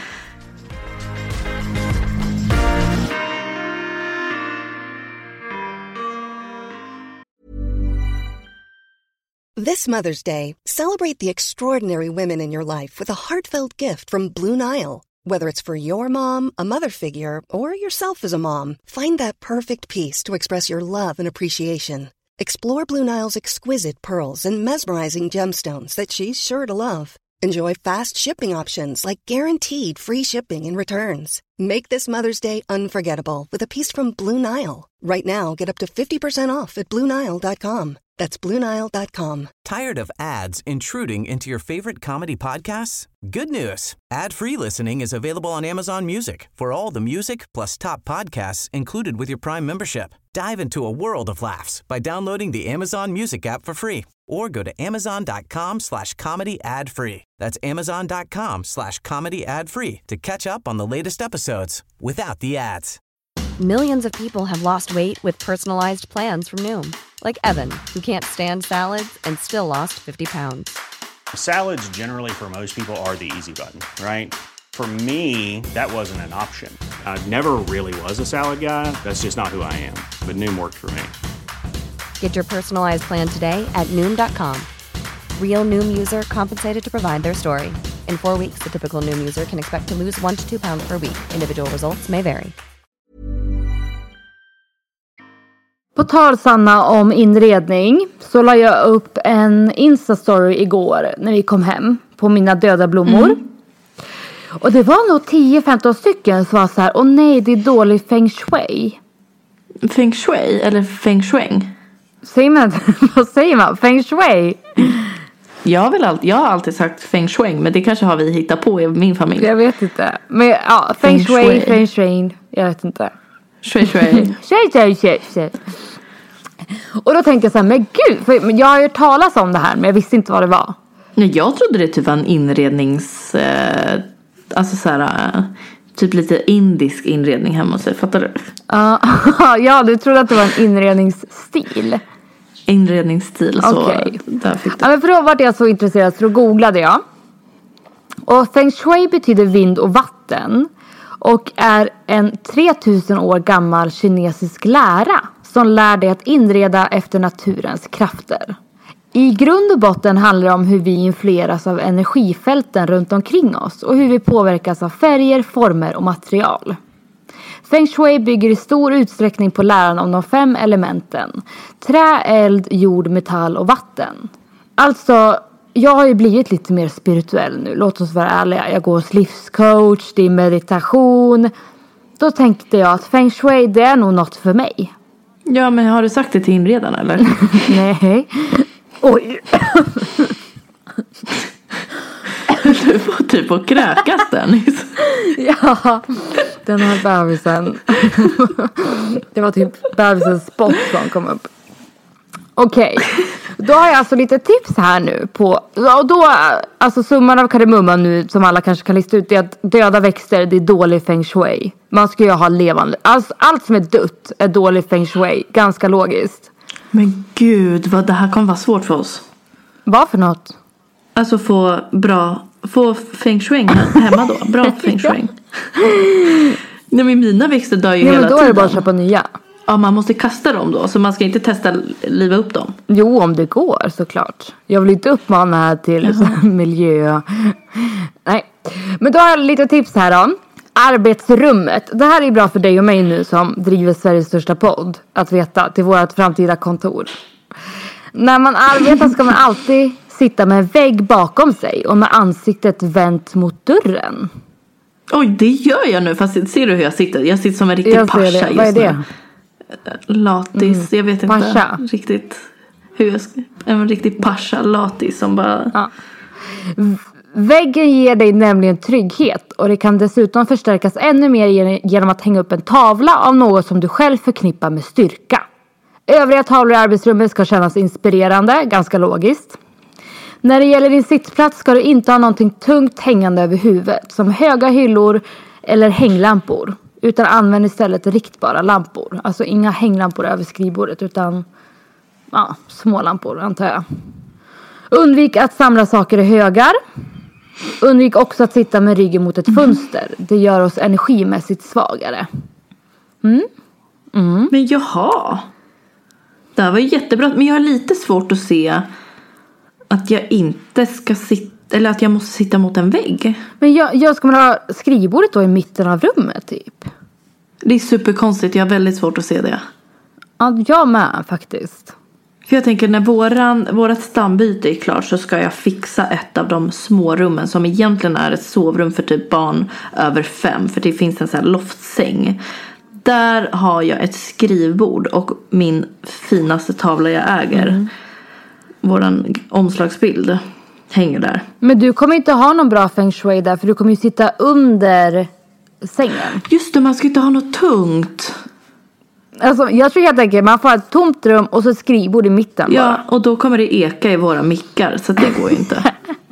Speaker 5: This Mother's Day, celebrate the extraordinary women in your life with a heartfelt gift from Blue Nile. Whether it's for your mom, a mother figure, or yourself as a mom, find that perfect piece to express your love and appreciation. Explore Blue Nile's exquisite pearls and mesmerizing gemstones that she's sure to love. Enjoy fast shipping options like guaranteed free shipping and returns. Make this Mother's Day unforgettable with a piece from Blue Nile. Right now, get up to fifty percent off at Blue Nile dot com. That's Blue Nile dot com.
Speaker 11: Tired of ads intruding into your favorite comedy podcasts? Good news. Ad-free listening is available on Amazon Music for all the music plus top podcasts included with your Prime membership. Dive into a world of laughs by downloading the Amazon Music app for free or go to amazon.com slash comedy ad free. That's amazon.com slash comedy ad free to catch up on the latest episodes without the ads.
Speaker 12: Millions of people have lost weight with personalized plans from Noom. Like Evan, who can't stand salads and still lost fifty pounds.
Speaker 2: Salads generally for most people are the easy button, right? For me, that wasn't an option. I never really was a salad guy. That's just not who I am. But Noom worked for me.
Speaker 12: Get your personalized plan today at noom dot com. Real Noom user compensated to provide their story. In four weeks, the typical Noom user can expect to lose one to two pounds per week. Individual results may vary.
Speaker 6: På tal, Sanna, om inredning så la jag upp en Insta-story igår när vi kom hem på mina döda blommor. Mm. Och det var nog tio femton stycken som var så här: åh nej, det är dålig feng shui.
Speaker 10: Feng shui eller feng shui?
Speaker 6: Säger man, vad säger man? Feng shui?
Speaker 10: Jag har, väl alltid, jag har alltid sagt feng shui, men det kanske har vi hittat på i min familj.
Speaker 6: Jag vet inte. Men ja, feng, feng shui, feng shui, jag vet inte.
Speaker 10: Shui shui.
Speaker 6: Shui shui shui shui. Och då tänkte jag så här, men gud, för jag har ju talat om det här, men jag visste inte vad det var.
Speaker 10: Nej, jag trodde det typ var en inrednings... Eh, alltså så här... Eh, typ lite indisk inredning hemma hos sig, fattar du?
Speaker 6: Uh, ja, du trodde att det var en inredningsstil.
Speaker 10: Inredningsstil, så
Speaker 6: okay.
Speaker 10: Där fick du.
Speaker 6: Ja, men för då var jag så intresserad så då googlade jag. Och feng shui betyder vind och vatten. Och är en tre tusen år gammal kinesisk lära som lär dig att inreda efter naturens krafter. I grund och botten handlar det om hur vi influeras av energifälten runt omkring oss och hur vi påverkas av färger, former och material. Feng shui bygger i stor utsträckning på läran om de fem elementen: trä, eld, jord, metall och vatten. Alltså, jag har ju blivit lite mer spirituell nu, låt oss vara ärliga. Jag går hos livscoach, det är meditation. Då tänkte jag att feng shui, det är nog något för mig.
Speaker 10: Ja, men har du sagt det till inredaren eller?
Speaker 6: Nej. Oj.
Speaker 10: Du får typ att kräkas den.
Speaker 6: Ja, den här bebisen. Det var typ bebisens spott som kom upp. Okej, okay. Då har jag alltså lite tips här nu på, och då, alltså summan av kardemumman nu som alla kanske kan lista ut är att döda växter, det är dålig feng shui. Man ska ju ha levande, alltså allt som är dött är dålig feng shui, ganska logiskt.
Speaker 10: Men gud, vad det här kommer vara svårt för oss.
Speaker 6: Vad för något?
Speaker 10: Alltså få bra, få feng shui hemma då, bra feng shui. Nej, men mina växter dör ju. Nej, hela
Speaker 6: men då
Speaker 10: tiden.
Speaker 6: Är det bara att köpa nya.
Speaker 10: Ja, man måste kasta dem då. Så man ska inte testa liva upp dem.
Speaker 6: Jo, om det går såklart. Jag vill inte uppmana här till miljö. Nej. Men då har jag lite tips här då. Arbetsrummet. Det här är bra för dig och mig nu som driver Sveriges största podd. Att veta till vårt framtida kontor. När man arbetar ska man alltid sitta med en vägg bakom sig. Och med ansiktet vänt mot dörren.
Speaker 10: Oj, det gör jag nu. Fast ser du hur jag sitter? Jag sitter som en riktig pascha just nu.
Speaker 6: Vad är det?
Speaker 10: Latis, mm. jag vet inte
Speaker 6: pascha.
Speaker 10: Riktigt hur jag ska, en riktig pascha latis som bara
Speaker 6: ja. Väggen ger dig nämligen trygghet och det kan dessutom förstärkas ännu mer genom att hänga upp en tavla av något som du själv förknippar med styrka. Övriga tavlor i arbetsrummet ska kännas inspirerande, ganska logiskt. När det gäller din sittplats ska du inte ha någonting tungt hängande över huvudet som höga hyllor eller hänglampor. Utan använd istället riktbara lampor. Alltså inga hänglampor över skrivbordet utan ja, små lampor antar jag. Undvik att samla saker i högar. Undvik också att sitta med ryggen mot ett fönster. Det gör oss energimässigt svagare. Mm. Mm.
Speaker 10: Men jaha. Det här var jättebra. Men jag har lite svårt att se att jag inte ska sitta. Eller att jag måste sitta mot en vägg.
Speaker 6: Men jag, jag ska man ha skrivbordet då i mitten av rummet typ?
Speaker 10: Det är superkonstigt. Jag har väldigt svårt att se det.
Speaker 6: Ja, jag med faktiskt.
Speaker 10: För jag tänker när våran, vårat stambyte är klart så ska jag fixa ett av de små rummen som egentligen är ett sovrum för typ barn över fem. För det finns en sån här loftsäng. Där har jag ett skrivbord och min finaste tavla jag äger. Mm. Våran omslagsbild hänger där.
Speaker 6: Men du kommer inte ha någon bra feng shui där för du kommer ju sitta under sängen.
Speaker 10: Just det, man ska inte ha något tungt.
Speaker 6: Alltså, jag tror helt enkelt man får ett tomt rum och så ett skrivbord i mitten bara.
Speaker 10: Ja, och då kommer det eka i våra mickar så det går ju inte.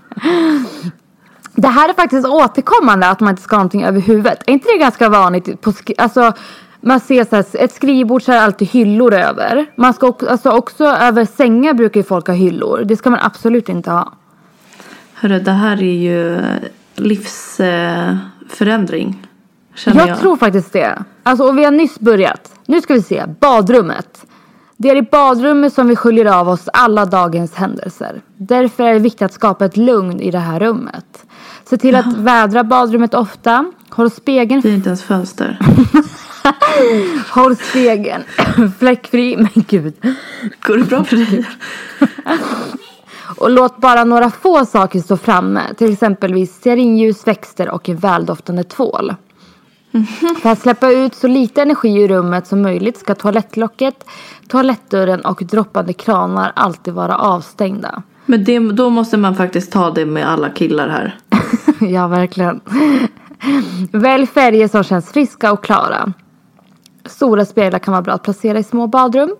Speaker 6: Det här är faktiskt återkommande att man inte ska ha någonting över huvudet. Är inte det ganska vanligt? På skri- alltså, man ser så här, ett skrivbord så är alltid hyllor över. Man ska också, alltså, också över sängar brukar ju folk ha hyllor. Det ska man absolut inte ha.
Speaker 10: Hörru, det här är ju livsförändring. Känner
Speaker 6: jag,
Speaker 10: jag
Speaker 6: tror faktiskt det. Alltså, och vi har nyss börjat. Nu ska vi se. Badrummet. Det är i badrummet som vi sköljer av oss alla dagens händelser. Därför är det viktigt att skapa ett lugn i det här rummet. Se till att vädra badrummet ofta. Håll spegeln...
Speaker 10: Det är inte ens fönster.
Speaker 6: Håll spegeln fläckfri. Men gud.
Speaker 10: Går det bra för dig?
Speaker 6: Och låt bara några få saker stå framme. Till exempelvis stearinljus, växter och en väldoftande tvål. Mm-hmm. För att släppa ut så lite energi i rummet som möjligt ska toalettlocket, toalettdörren och droppande kranar alltid vara avstängda.
Speaker 10: Men det, då måste man faktiskt ta det med alla killar här.
Speaker 6: Ja, verkligen. Välj färger som känns friska och klara. Stora speglar kan vara bra att placera i små badrum.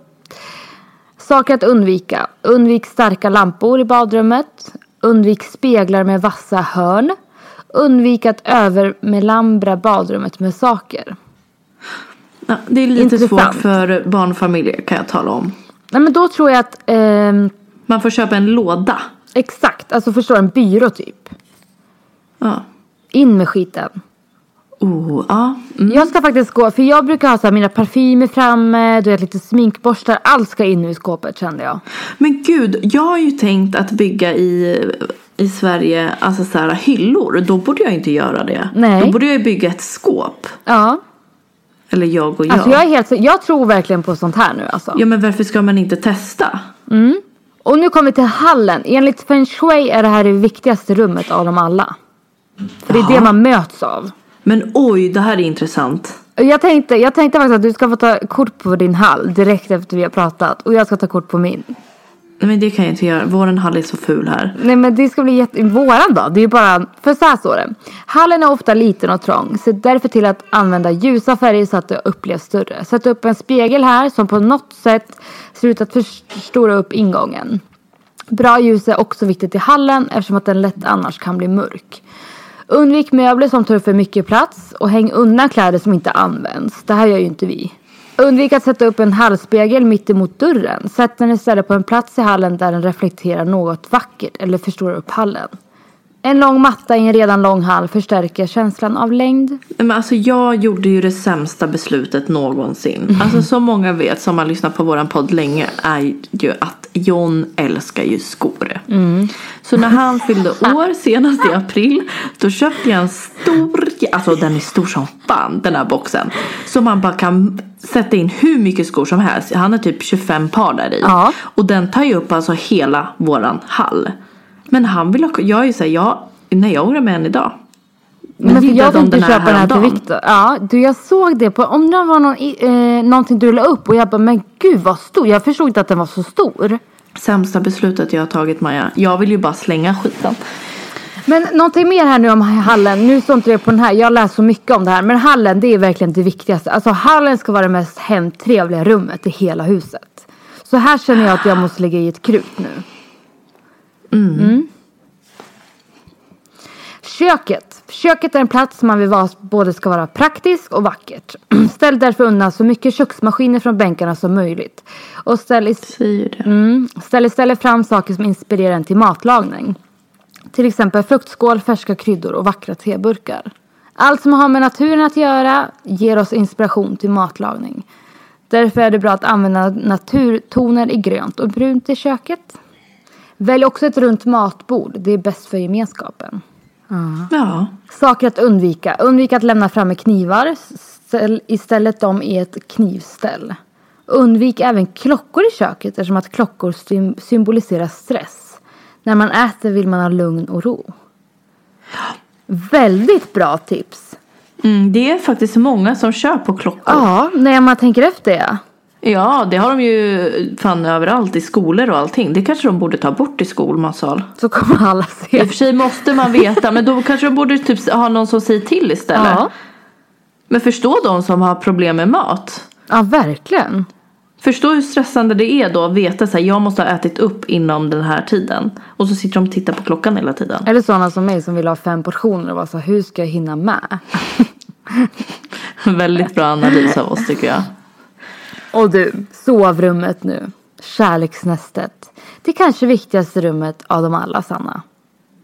Speaker 6: Saker att undvika. Undvik starka lampor i badrummet. Undvik speglar med vassa hörn. Undvik att övermelambra badrummet med saker.
Speaker 10: Ja, det är lite
Speaker 6: Intressant.
Speaker 10: Svårt för barnfamiljer, kan jag tala om.
Speaker 6: Nej, men då tror jag att... Eh,
Speaker 10: man får köpa en låda.
Speaker 6: Exakt, alltså förstår en byrå typ.
Speaker 10: Ja.
Speaker 6: In med skiten.
Speaker 10: Oh, ja. Mm.
Speaker 6: Jag ska faktiskt gå, för jag brukar ha så här, mina parfymer framme, du vet, lite sminkborstar, allt ska in i skåpet, kände jag.
Speaker 10: Men gud, jag har ju tänkt att bygga i, i Sverige, alltså så här hyllor. Då borde jag inte göra det.
Speaker 6: Nej.
Speaker 10: Då borde jag bygga ett skåp.
Speaker 6: Ja.
Speaker 10: Eller jag och jag.
Speaker 6: Alltså jag är helt, jag tror verkligen på sånt här nu alltså.
Speaker 10: Ja, men varför ska man inte testa?
Speaker 6: Mm. Och nu kommer vi till hallen. Enligt Feng Shui är det här det viktigaste rummet av dem alla. För det är
Speaker 10: Aha.
Speaker 6: det man möts av.
Speaker 10: Men oj, det här är intressant.
Speaker 6: Jag tänkte, jag tänkte faktiskt att du ska få ta kort på din hall direkt efter vi har pratat. Och jag ska ta kort på min.
Speaker 10: Nej, men det kan jag inte göra. Våran hall är så ful här.
Speaker 6: Nej, men det ska bli jätte... Våran då? Det är ju bara... För så här står det. Hallen är ofta liten och trång. Se därför till att använda ljusa färger så att det upplevs större. Sätt upp en spegel här som på något sätt ser ut att förstora upp ingången. Bra ljus är också viktigt i hallen eftersom att den lätt annars kan bli mörk. Undvik möbler som tar upp för mycket plats och häng undan kläder som inte används. Det här gör ju inte vi. Undvik att sätta upp en hallspegel mitt emot dörren. Sätt den istället på en plats i hallen där den reflekterar något vackert eller förstorar upp hallen. En lång matta i en redan lång hall förstärker känslan av längd.
Speaker 10: Men alltså jag gjorde ju det sämsta beslutet någonsin. Mm. Alltså som många vet som har lyssnat på våran podd länge är ju att John älskar ju skor.
Speaker 6: Mm.
Speaker 10: Så när han fyllde år senast i april då köpte jag en stor, alltså den är stor som fan den här boxen. Så man bara kan sätta in hur mycket skor som helst. Han har typ tjugofem par där i.
Speaker 6: Ja.
Speaker 10: Och den tar ju upp alltså hela våran hall. Men han vill ha, jag är ju såhär, ja, nej jag ångrar mig än idag.
Speaker 6: Men, men för jag vill inte
Speaker 10: den
Speaker 6: köpa den här till Victor. Ja, du jag såg det på, om det var någon, eh, någonting du la upp och jag bara, men gud vad stor. Jag förstod inte att den var så stor.
Speaker 10: Sämsta beslutet jag har tagit, Maja. Jag vill ju bara slänga skiten.
Speaker 6: Men någonting mer här nu om hallen. Nu står inte det på den här. Jag läser så mycket om det här. Men hallen, det är verkligen det viktigaste. Alltså hallen ska vara det mest hemtrevliga rummet i hela huset. Så här känner jag att jag måste lägga i ett krut nu.
Speaker 10: Mm.
Speaker 6: Mm. Köket. Köket är en plats man vill vara, både ska vara praktisk och vackert. Ställ därför undan så mycket köksmaskiner från bänkarna som möjligt. Och ställ, ist- mm, ställ istället fram saker som inspirerar en till matlagning. Till exempel fruktskål, färska kryddor och vackra teburkar. Allt som har med naturen att göra ger oss inspiration till matlagning. Därför är det bra att använda naturtoner i grönt och brunt i köket. Välj också ett runt matbord. Det är bäst för gemenskapen.
Speaker 10: Uh. Ja.
Speaker 6: Saker att undvika. Undvika att lämna framme knivar. Ställ istället dem i ett knivställ. Undvik även klockor i köket eftersom att klockor symboliserar stress. När man äter vill man ha lugn och ro. Väldigt bra tips.
Speaker 10: Mm, det är faktiskt många som kör på klockor.
Speaker 6: Ja, när man tänker efter ja.
Speaker 10: Ja, det har de ju fan överallt i skolor och allting. Det kanske de borde ta bort i skolmatsal.
Speaker 6: Så kommer alla se.
Speaker 10: I och för sig måste man veta, men då kanske de borde typ ha någon som säger till istället.
Speaker 6: Ja.
Speaker 10: Men förstå de som har problem med mat.
Speaker 6: Ja, verkligen.
Speaker 10: Förstå hur stressande det är då att veta så här, jag måste ha ätit upp inom den här tiden. Och så sitter de och tittar på klockan hela tiden.
Speaker 6: Eller sådana som mig som vill ha fem portioner och vara så, hur ska jag hinna med?
Speaker 10: Väldigt bra analys av oss tycker jag.
Speaker 6: Och du, sovrummet nu. Kärleksnästet. Det kanske viktigaste rummet av dem alla, Sanna.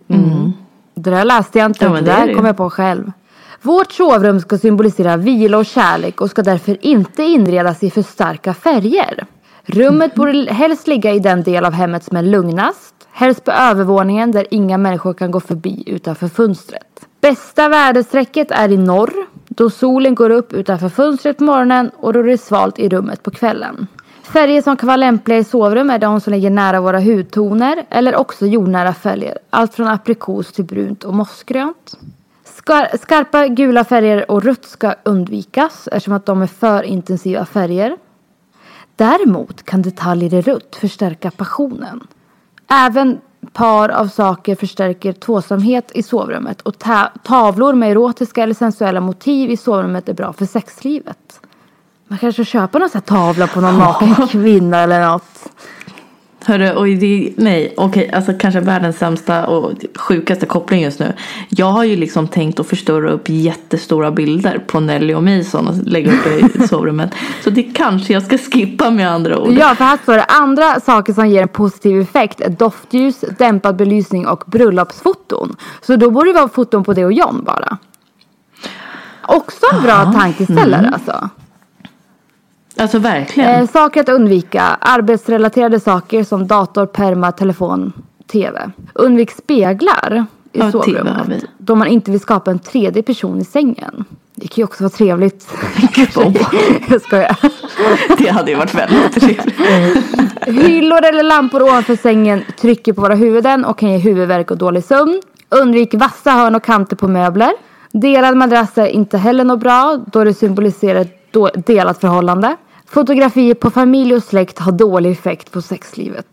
Speaker 6: Mm. Det där läste jag inte, ja, det där det kom jag på själv. Vårt sovrum ska symbolisera vila och kärlek och ska därför inte inredas i för starka färger. Rummet borde helst ligga i den del av hemmet som är lugnast. Helst på övervåningen där inga människor kan gå förbi utanför fönstret. Bästa väderstrecket är i norr, då solen går upp utanför fönstret på morgonen och då det är svalt i rummet på kvällen. Färger som kan vara lämpliga i sovrum är de som ligger nära våra hudtoner eller också jordnära färger. Allt från aprikos till brunt och mossgrönt. Skar- skarpa gula färger och rött ska undvikas eftersom att de är för intensiva färger. Däremot kan detaljer i rött förstärka passionen. Även par av saker förstärker tvåsamhet i sovrummet. Och ta- tavlor med erotiska eller sensuella motiv i sovrummet är bra för sexlivet. Man kanske köper någon sån här tavla på någon naken kvinna eller något.
Speaker 10: Hörru, oj, det, nej, okej, alltså kanske världens sämsta och sjukaste koppling just nu. Jag har ju liksom tänkt att förstöra upp jättestora bilder på Nelly och Mason och lägga upp det i sovrummet. Så det kanske jag ska skippa med andra ord.
Speaker 6: Ja, för här står det andra saker som ger en positiv effekt är doftljus, dämpad belysning och bröllopsfoton. Så då borde det vara foton på det och John bara. Också en bra ah, tankeställare mm. alltså.
Speaker 10: Alltså verkligen.
Speaker 6: Eh, saker att undvika. Arbetsrelaterade saker som dator, perma, telefon, tv. Undvik speglar i ja, sovrummet. Då man inte vill skapa en tredje person i sängen. Det kan ju också vara trevligt. Jag skojar.
Speaker 10: Det hade ju varit väldigt trevligt.
Speaker 6: Hyllor eller lampor ovanför sängen trycker på våra huvuden och kan ge huvudvärk och dålig sömn. Undvik vassa hörn och kanter på möbler. Delad madrass är inte heller något bra då det symboliserar ett delat förhållande. Fotografier på familj och släkt har dålig effekt på sexlivet.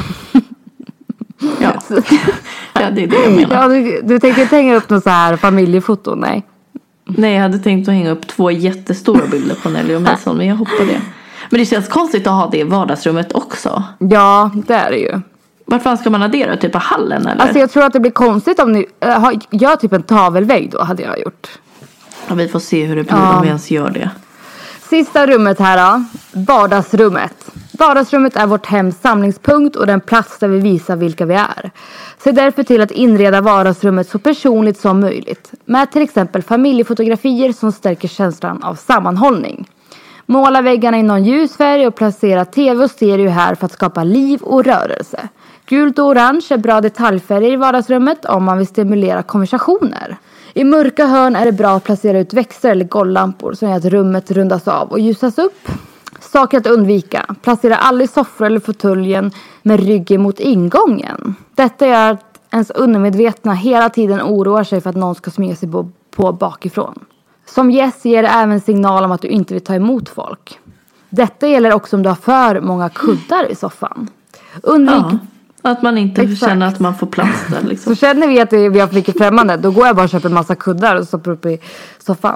Speaker 10: Ja, ja det är det jag menar.
Speaker 6: Ja, du, du tänker inte hänga upp någon så här familjefoto, nej?
Speaker 10: Nej, jag hade tänkt att hänga upp två jättestora bilder på Nelly och Mason, men jag hoppar det. Men det känns konstigt att ha det i vardagsrummet också.
Speaker 6: Ja, det är det ju.
Speaker 10: Vart fan ska man ha det då? Typ på hallen eller?
Speaker 6: Alltså jag tror att det blir konstigt om ni äh, gör typ en tavelvägg då, hade jag gjort.
Speaker 10: Ja, vi får se hur det blir ja. om vi ens gör det.
Speaker 6: Sista rummet här då. Vardagsrummet. Vardagsrummet är vårt hems samlingspunkt och den plats där vi visar vilka vi är. Se därför till att inreda vardagsrummet så personligt som möjligt. Med till exempel familjefotografier som stärker känslan av sammanhållning. Måla väggarna i någon ljusfärg och placera tv och stereo här för att skapa liv och rörelse. Gult och orange är bra detaljfärger i vardagsrummet om man vill stimulera konversationer. I mörka hörn är det bra att placera ut växter eller golvlampor som gör att rummet rundas av och ljusas upp. Saker att undvika. Placera aldrig soffor eller fåtöljen med ryggen mot ingången. Detta gör att ens undermedvetna hela tiden oroar sig för att någon ska smyga sig på, på bakifrån. Som gäst ger det även signal om att du inte vill ta emot folk. Detta gäller också om du har för många kuddar i soffan. Undvik...
Speaker 10: Ja. Att man inte Exakt. känner att man får plats där liksom.
Speaker 6: Så känner vi att vi har för mycket främmande, då går jag bara och köper en massa kuddar och stoppar upp i soffan.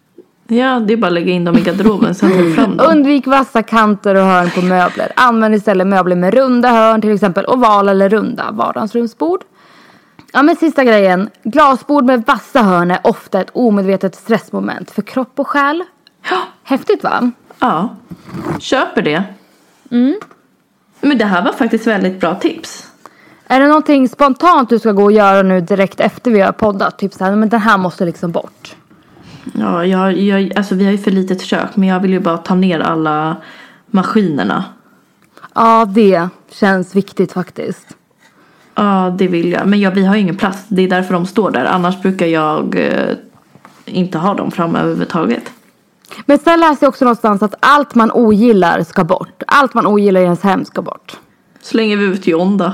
Speaker 10: Ja, det är bara att lägga in dem i garderoben så att fram dem.
Speaker 6: Undvik vassa kanter och hörn på möbler. Använd istället möbler med runda hörn, till exempel oval eller runda vardagsrumsbord. Ja, men sista grejen. Glasbord med vassa hörn är ofta ett omedvetet stressmoment för kropp och själ. Häftigt va?
Speaker 10: Ja, köper det.
Speaker 6: Mm.
Speaker 10: Men det här var faktiskt väldigt bra tips.
Speaker 6: Är det någonting spontant du ska gå och göra nu direkt efter vi har poddat? Typ så här, men den här måste liksom bort.
Speaker 10: Ja, jag, jag, alltså vi har ju för litet kök. Men jag vill ju bara ta ner alla maskinerna.
Speaker 6: Ja, det känns viktigt faktiskt.
Speaker 10: Ja, det vill jag. Men ja, vi har ju ingen plats. Det är därför de står där. Annars brukar jag eh, inte ha dem framme överhuvudtaget.
Speaker 6: Men sen läser jag också någonstans att allt man ogillar ska bort. Allt man ogillar i ens hem ska bort.
Speaker 10: Slänger vi ut John då.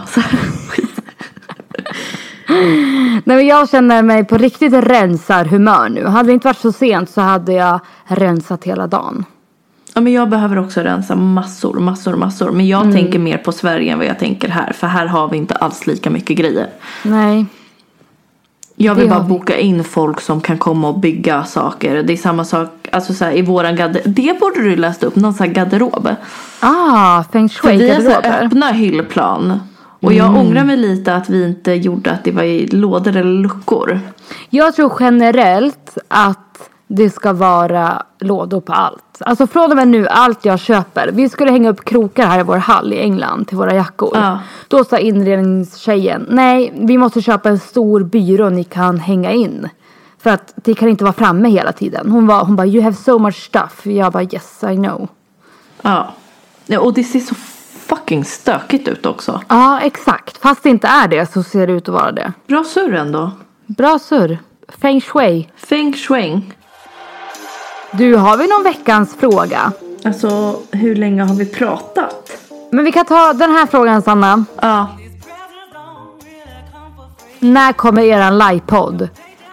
Speaker 6: Nej, men jag känner mig på riktigt rensar humör nu. Hade det inte varit så sent så hade jag rensat hela dagen.
Speaker 10: Ja, men jag behöver också rensa massor, massor, massor. Men jag mm. tänker mer på Sverige än vad jag tänker här. För här har vi inte alls lika mycket grejer.
Speaker 6: Nej.
Speaker 10: Jag vill bara boka in folk som kan komma och bygga saker. Det är samma sak, alltså så här, i våran garderob. Det borde du läsa upp, någon sån här garderob.
Speaker 6: Ah, feng shui
Speaker 10: garderober. Vi har så här öppna hyllplan. Och jag mm. ångrar mig lite att vi inte gjorde att det var i lådor eller luckor.
Speaker 6: Jag tror generellt att det ska vara lådor på allt. Alltså från och med nu, allt jag köper. Vi skulle hänga upp krokar här i vår hall i England till våra jackor. Ja. Då sa inredningstjejen, nej, vi måste köpa en stor byrå ni kan hänga in. För att det kan inte vara framme hela tiden. Hon, var, hon bara, you have so much stuff. Jag bara, yes, I know.
Speaker 10: Ja, och det ser så fucking stökigt ut också.
Speaker 6: Ja, exakt. Fast det inte är det så ser det ut att vara det.
Speaker 10: Bra surr ändå.
Speaker 6: Bra surr. Feng shui.
Speaker 10: Feng shui.
Speaker 6: Du, har vi någon veckans fråga?
Speaker 10: Alltså, hur länge har vi pratat?
Speaker 6: Men vi kan ta den här frågan, Sanna.
Speaker 10: Ja.
Speaker 6: När kommer eran livepodd?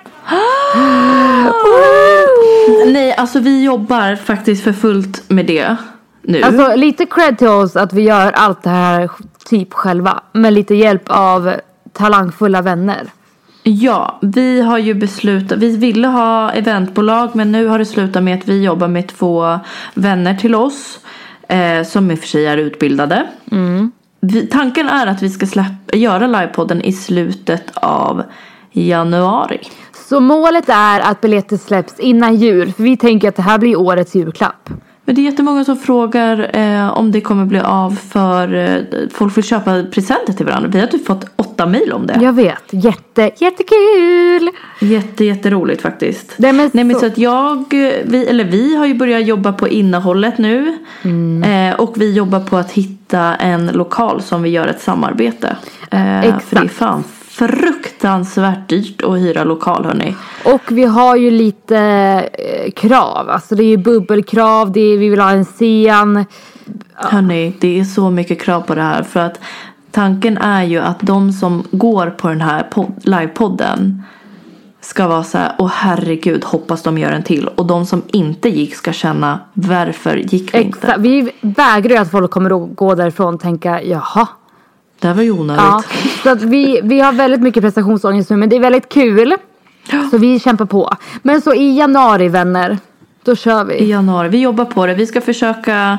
Speaker 10: Nej, alltså vi jobbar faktiskt för fullt med det nu.
Speaker 6: Alltså lite cred till oss att vi gör allt det här typ själva. Med lite hjälp av talangfulla vänner.
Speaker 10: Ja, vi har ju beslutat. Vi ville ha eventbolag, men nu har det slutat med att vi jobbar med två vänner till oss. Eh, som i och för sig är utbildade.
Speaker 6: Mm.
Speaker 10: Vi, tanken är att vi ska släppa, göra livepodden i slutet av januari.
Speaker 6: Så målet är att biljetter släpps innan jul. För vi tänker att det här blir årets julklapp.
Speaker 10: Men det är jättemånga som frågar eh, om det kommer bli av för eh, folk vill köpa presenter till varandra. Vi har typ fått åtta mejl om det.
Speaker 6: Jag vet. Jätte, jättekul.
Speaker 10: Jätte, jätteroligt faktiskt.
Speaker 6: Det
Speaker 10: Nej, så... men så att jag, vi, eller vi har ju börjat jobba på innehållet nu.
Speaker 6: Mm.
Speaker 10: Eh, och vi jobbar på att hitta en lokal som vi gör ett samarbete. Eh,
Speaker 6: Exakt.
Speaker 10: För det är fan fruktansvärt dyrt att hyra lokal, hörni.
Speaker 6: Och vi har ju lite eh, krav. Alltså det är ju bubbelkrav, det är, vi vill ha en scen.
Speaker 10: Ja. Hörni, det är så mycket krav på det här. För att tanken är ju att de som går på den här pod- livepodden ska vara så här, åh herregud, hoppas de gör en till. Och de som inte gick ska känna, varför gick vi
Speaker 6: Exakt.
Speaker 10: inte?
Speaker 6: Vi vägrar ju att folk kommer att gå därifrån och tänka, jaha.
Speaker 10: Det här var ju onödigt.
Speaker 6: Ja, så att vi, vi har väldigt mycket prestationsångest nu, men det är väldigt kul. Så vi kämpar på. Men så i januari, vänner, då kör vi.
Speaker 10: I januari, vi jobbar på det. Vi ska försöka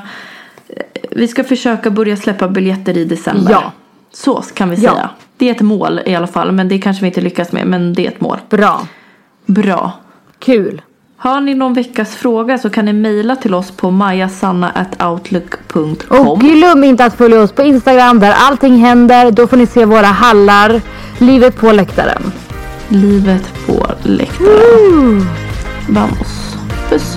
Speaker 10: Vi ska försöka börja släppa biljetter i december.
Speaker 6: Ja.
Speaker 10: Så kan vi säga.
Speaker 6: Ja.
Speaker 10: Det är ett mål i alla fall, men det kanske vi inte lyckas med. Men det är ett mål.
Speaker 6: Bra.
Speaker 10: Bra.
Speaker 6: Kul.
Speaker 10: Har ni någon veckas fråga så kan ni mejla till oss på majasanna at outlook punkt com.
Speaker 6: Och glöm inte att följa oss på Instagram där allting händer. Då får ni se våra hallar. Livet på läktaren.
Speaker 10: Livet på läktaren.
Speaker 6: Mm.
Speaker 10: Vamos. Puss.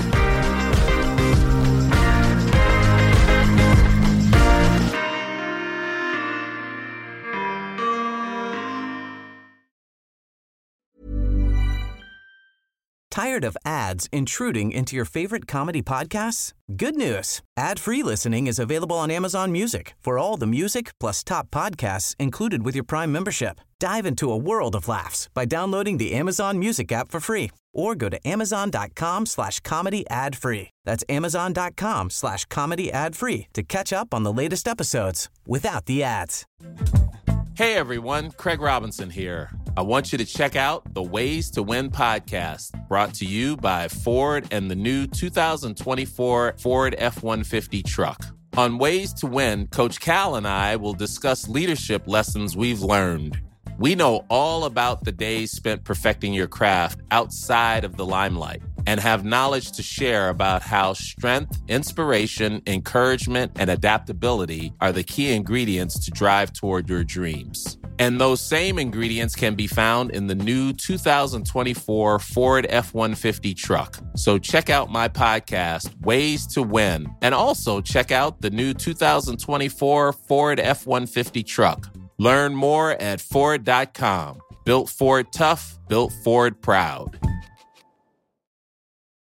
Speaker 11: Tired of ads intruding into your favorite comedy podcasts? Good news. Ad-free listening is available on Amazon Music for all the music plus top podcasts included with your Prime membership. Dive into a world of laughs by downloading the Amazon Music app for free or go to amazon.com slash comedy ad free. That's amazon.com slash comedy ad free to catch up on the latest episodes without the ads.
Speaker 13: Hey everyone, Craig Robinson here. I want you to check out the Ways to Win podcast, brought to you by Ford and the new two thousand twenty-four Ford F one fifty truck. On Ways to Win, Coach Cal and I will discuss leadership lessons we've learned. We know all about the days spent perfecting your craft outside of the limelight and have knowledge to share about how strength, inspiration, encouragement, and adaptability are the key ingredients to drive toward your dreams. And those same ingredients can be found in the new two thousand twenty-four Ford F one fifty truck. So check out my podcast, Ways to Win, and also check out the new two thousand twenty-four Ford F one fifty truck. Learn more at Ford dot com. Built Ford tough, built Ford proud.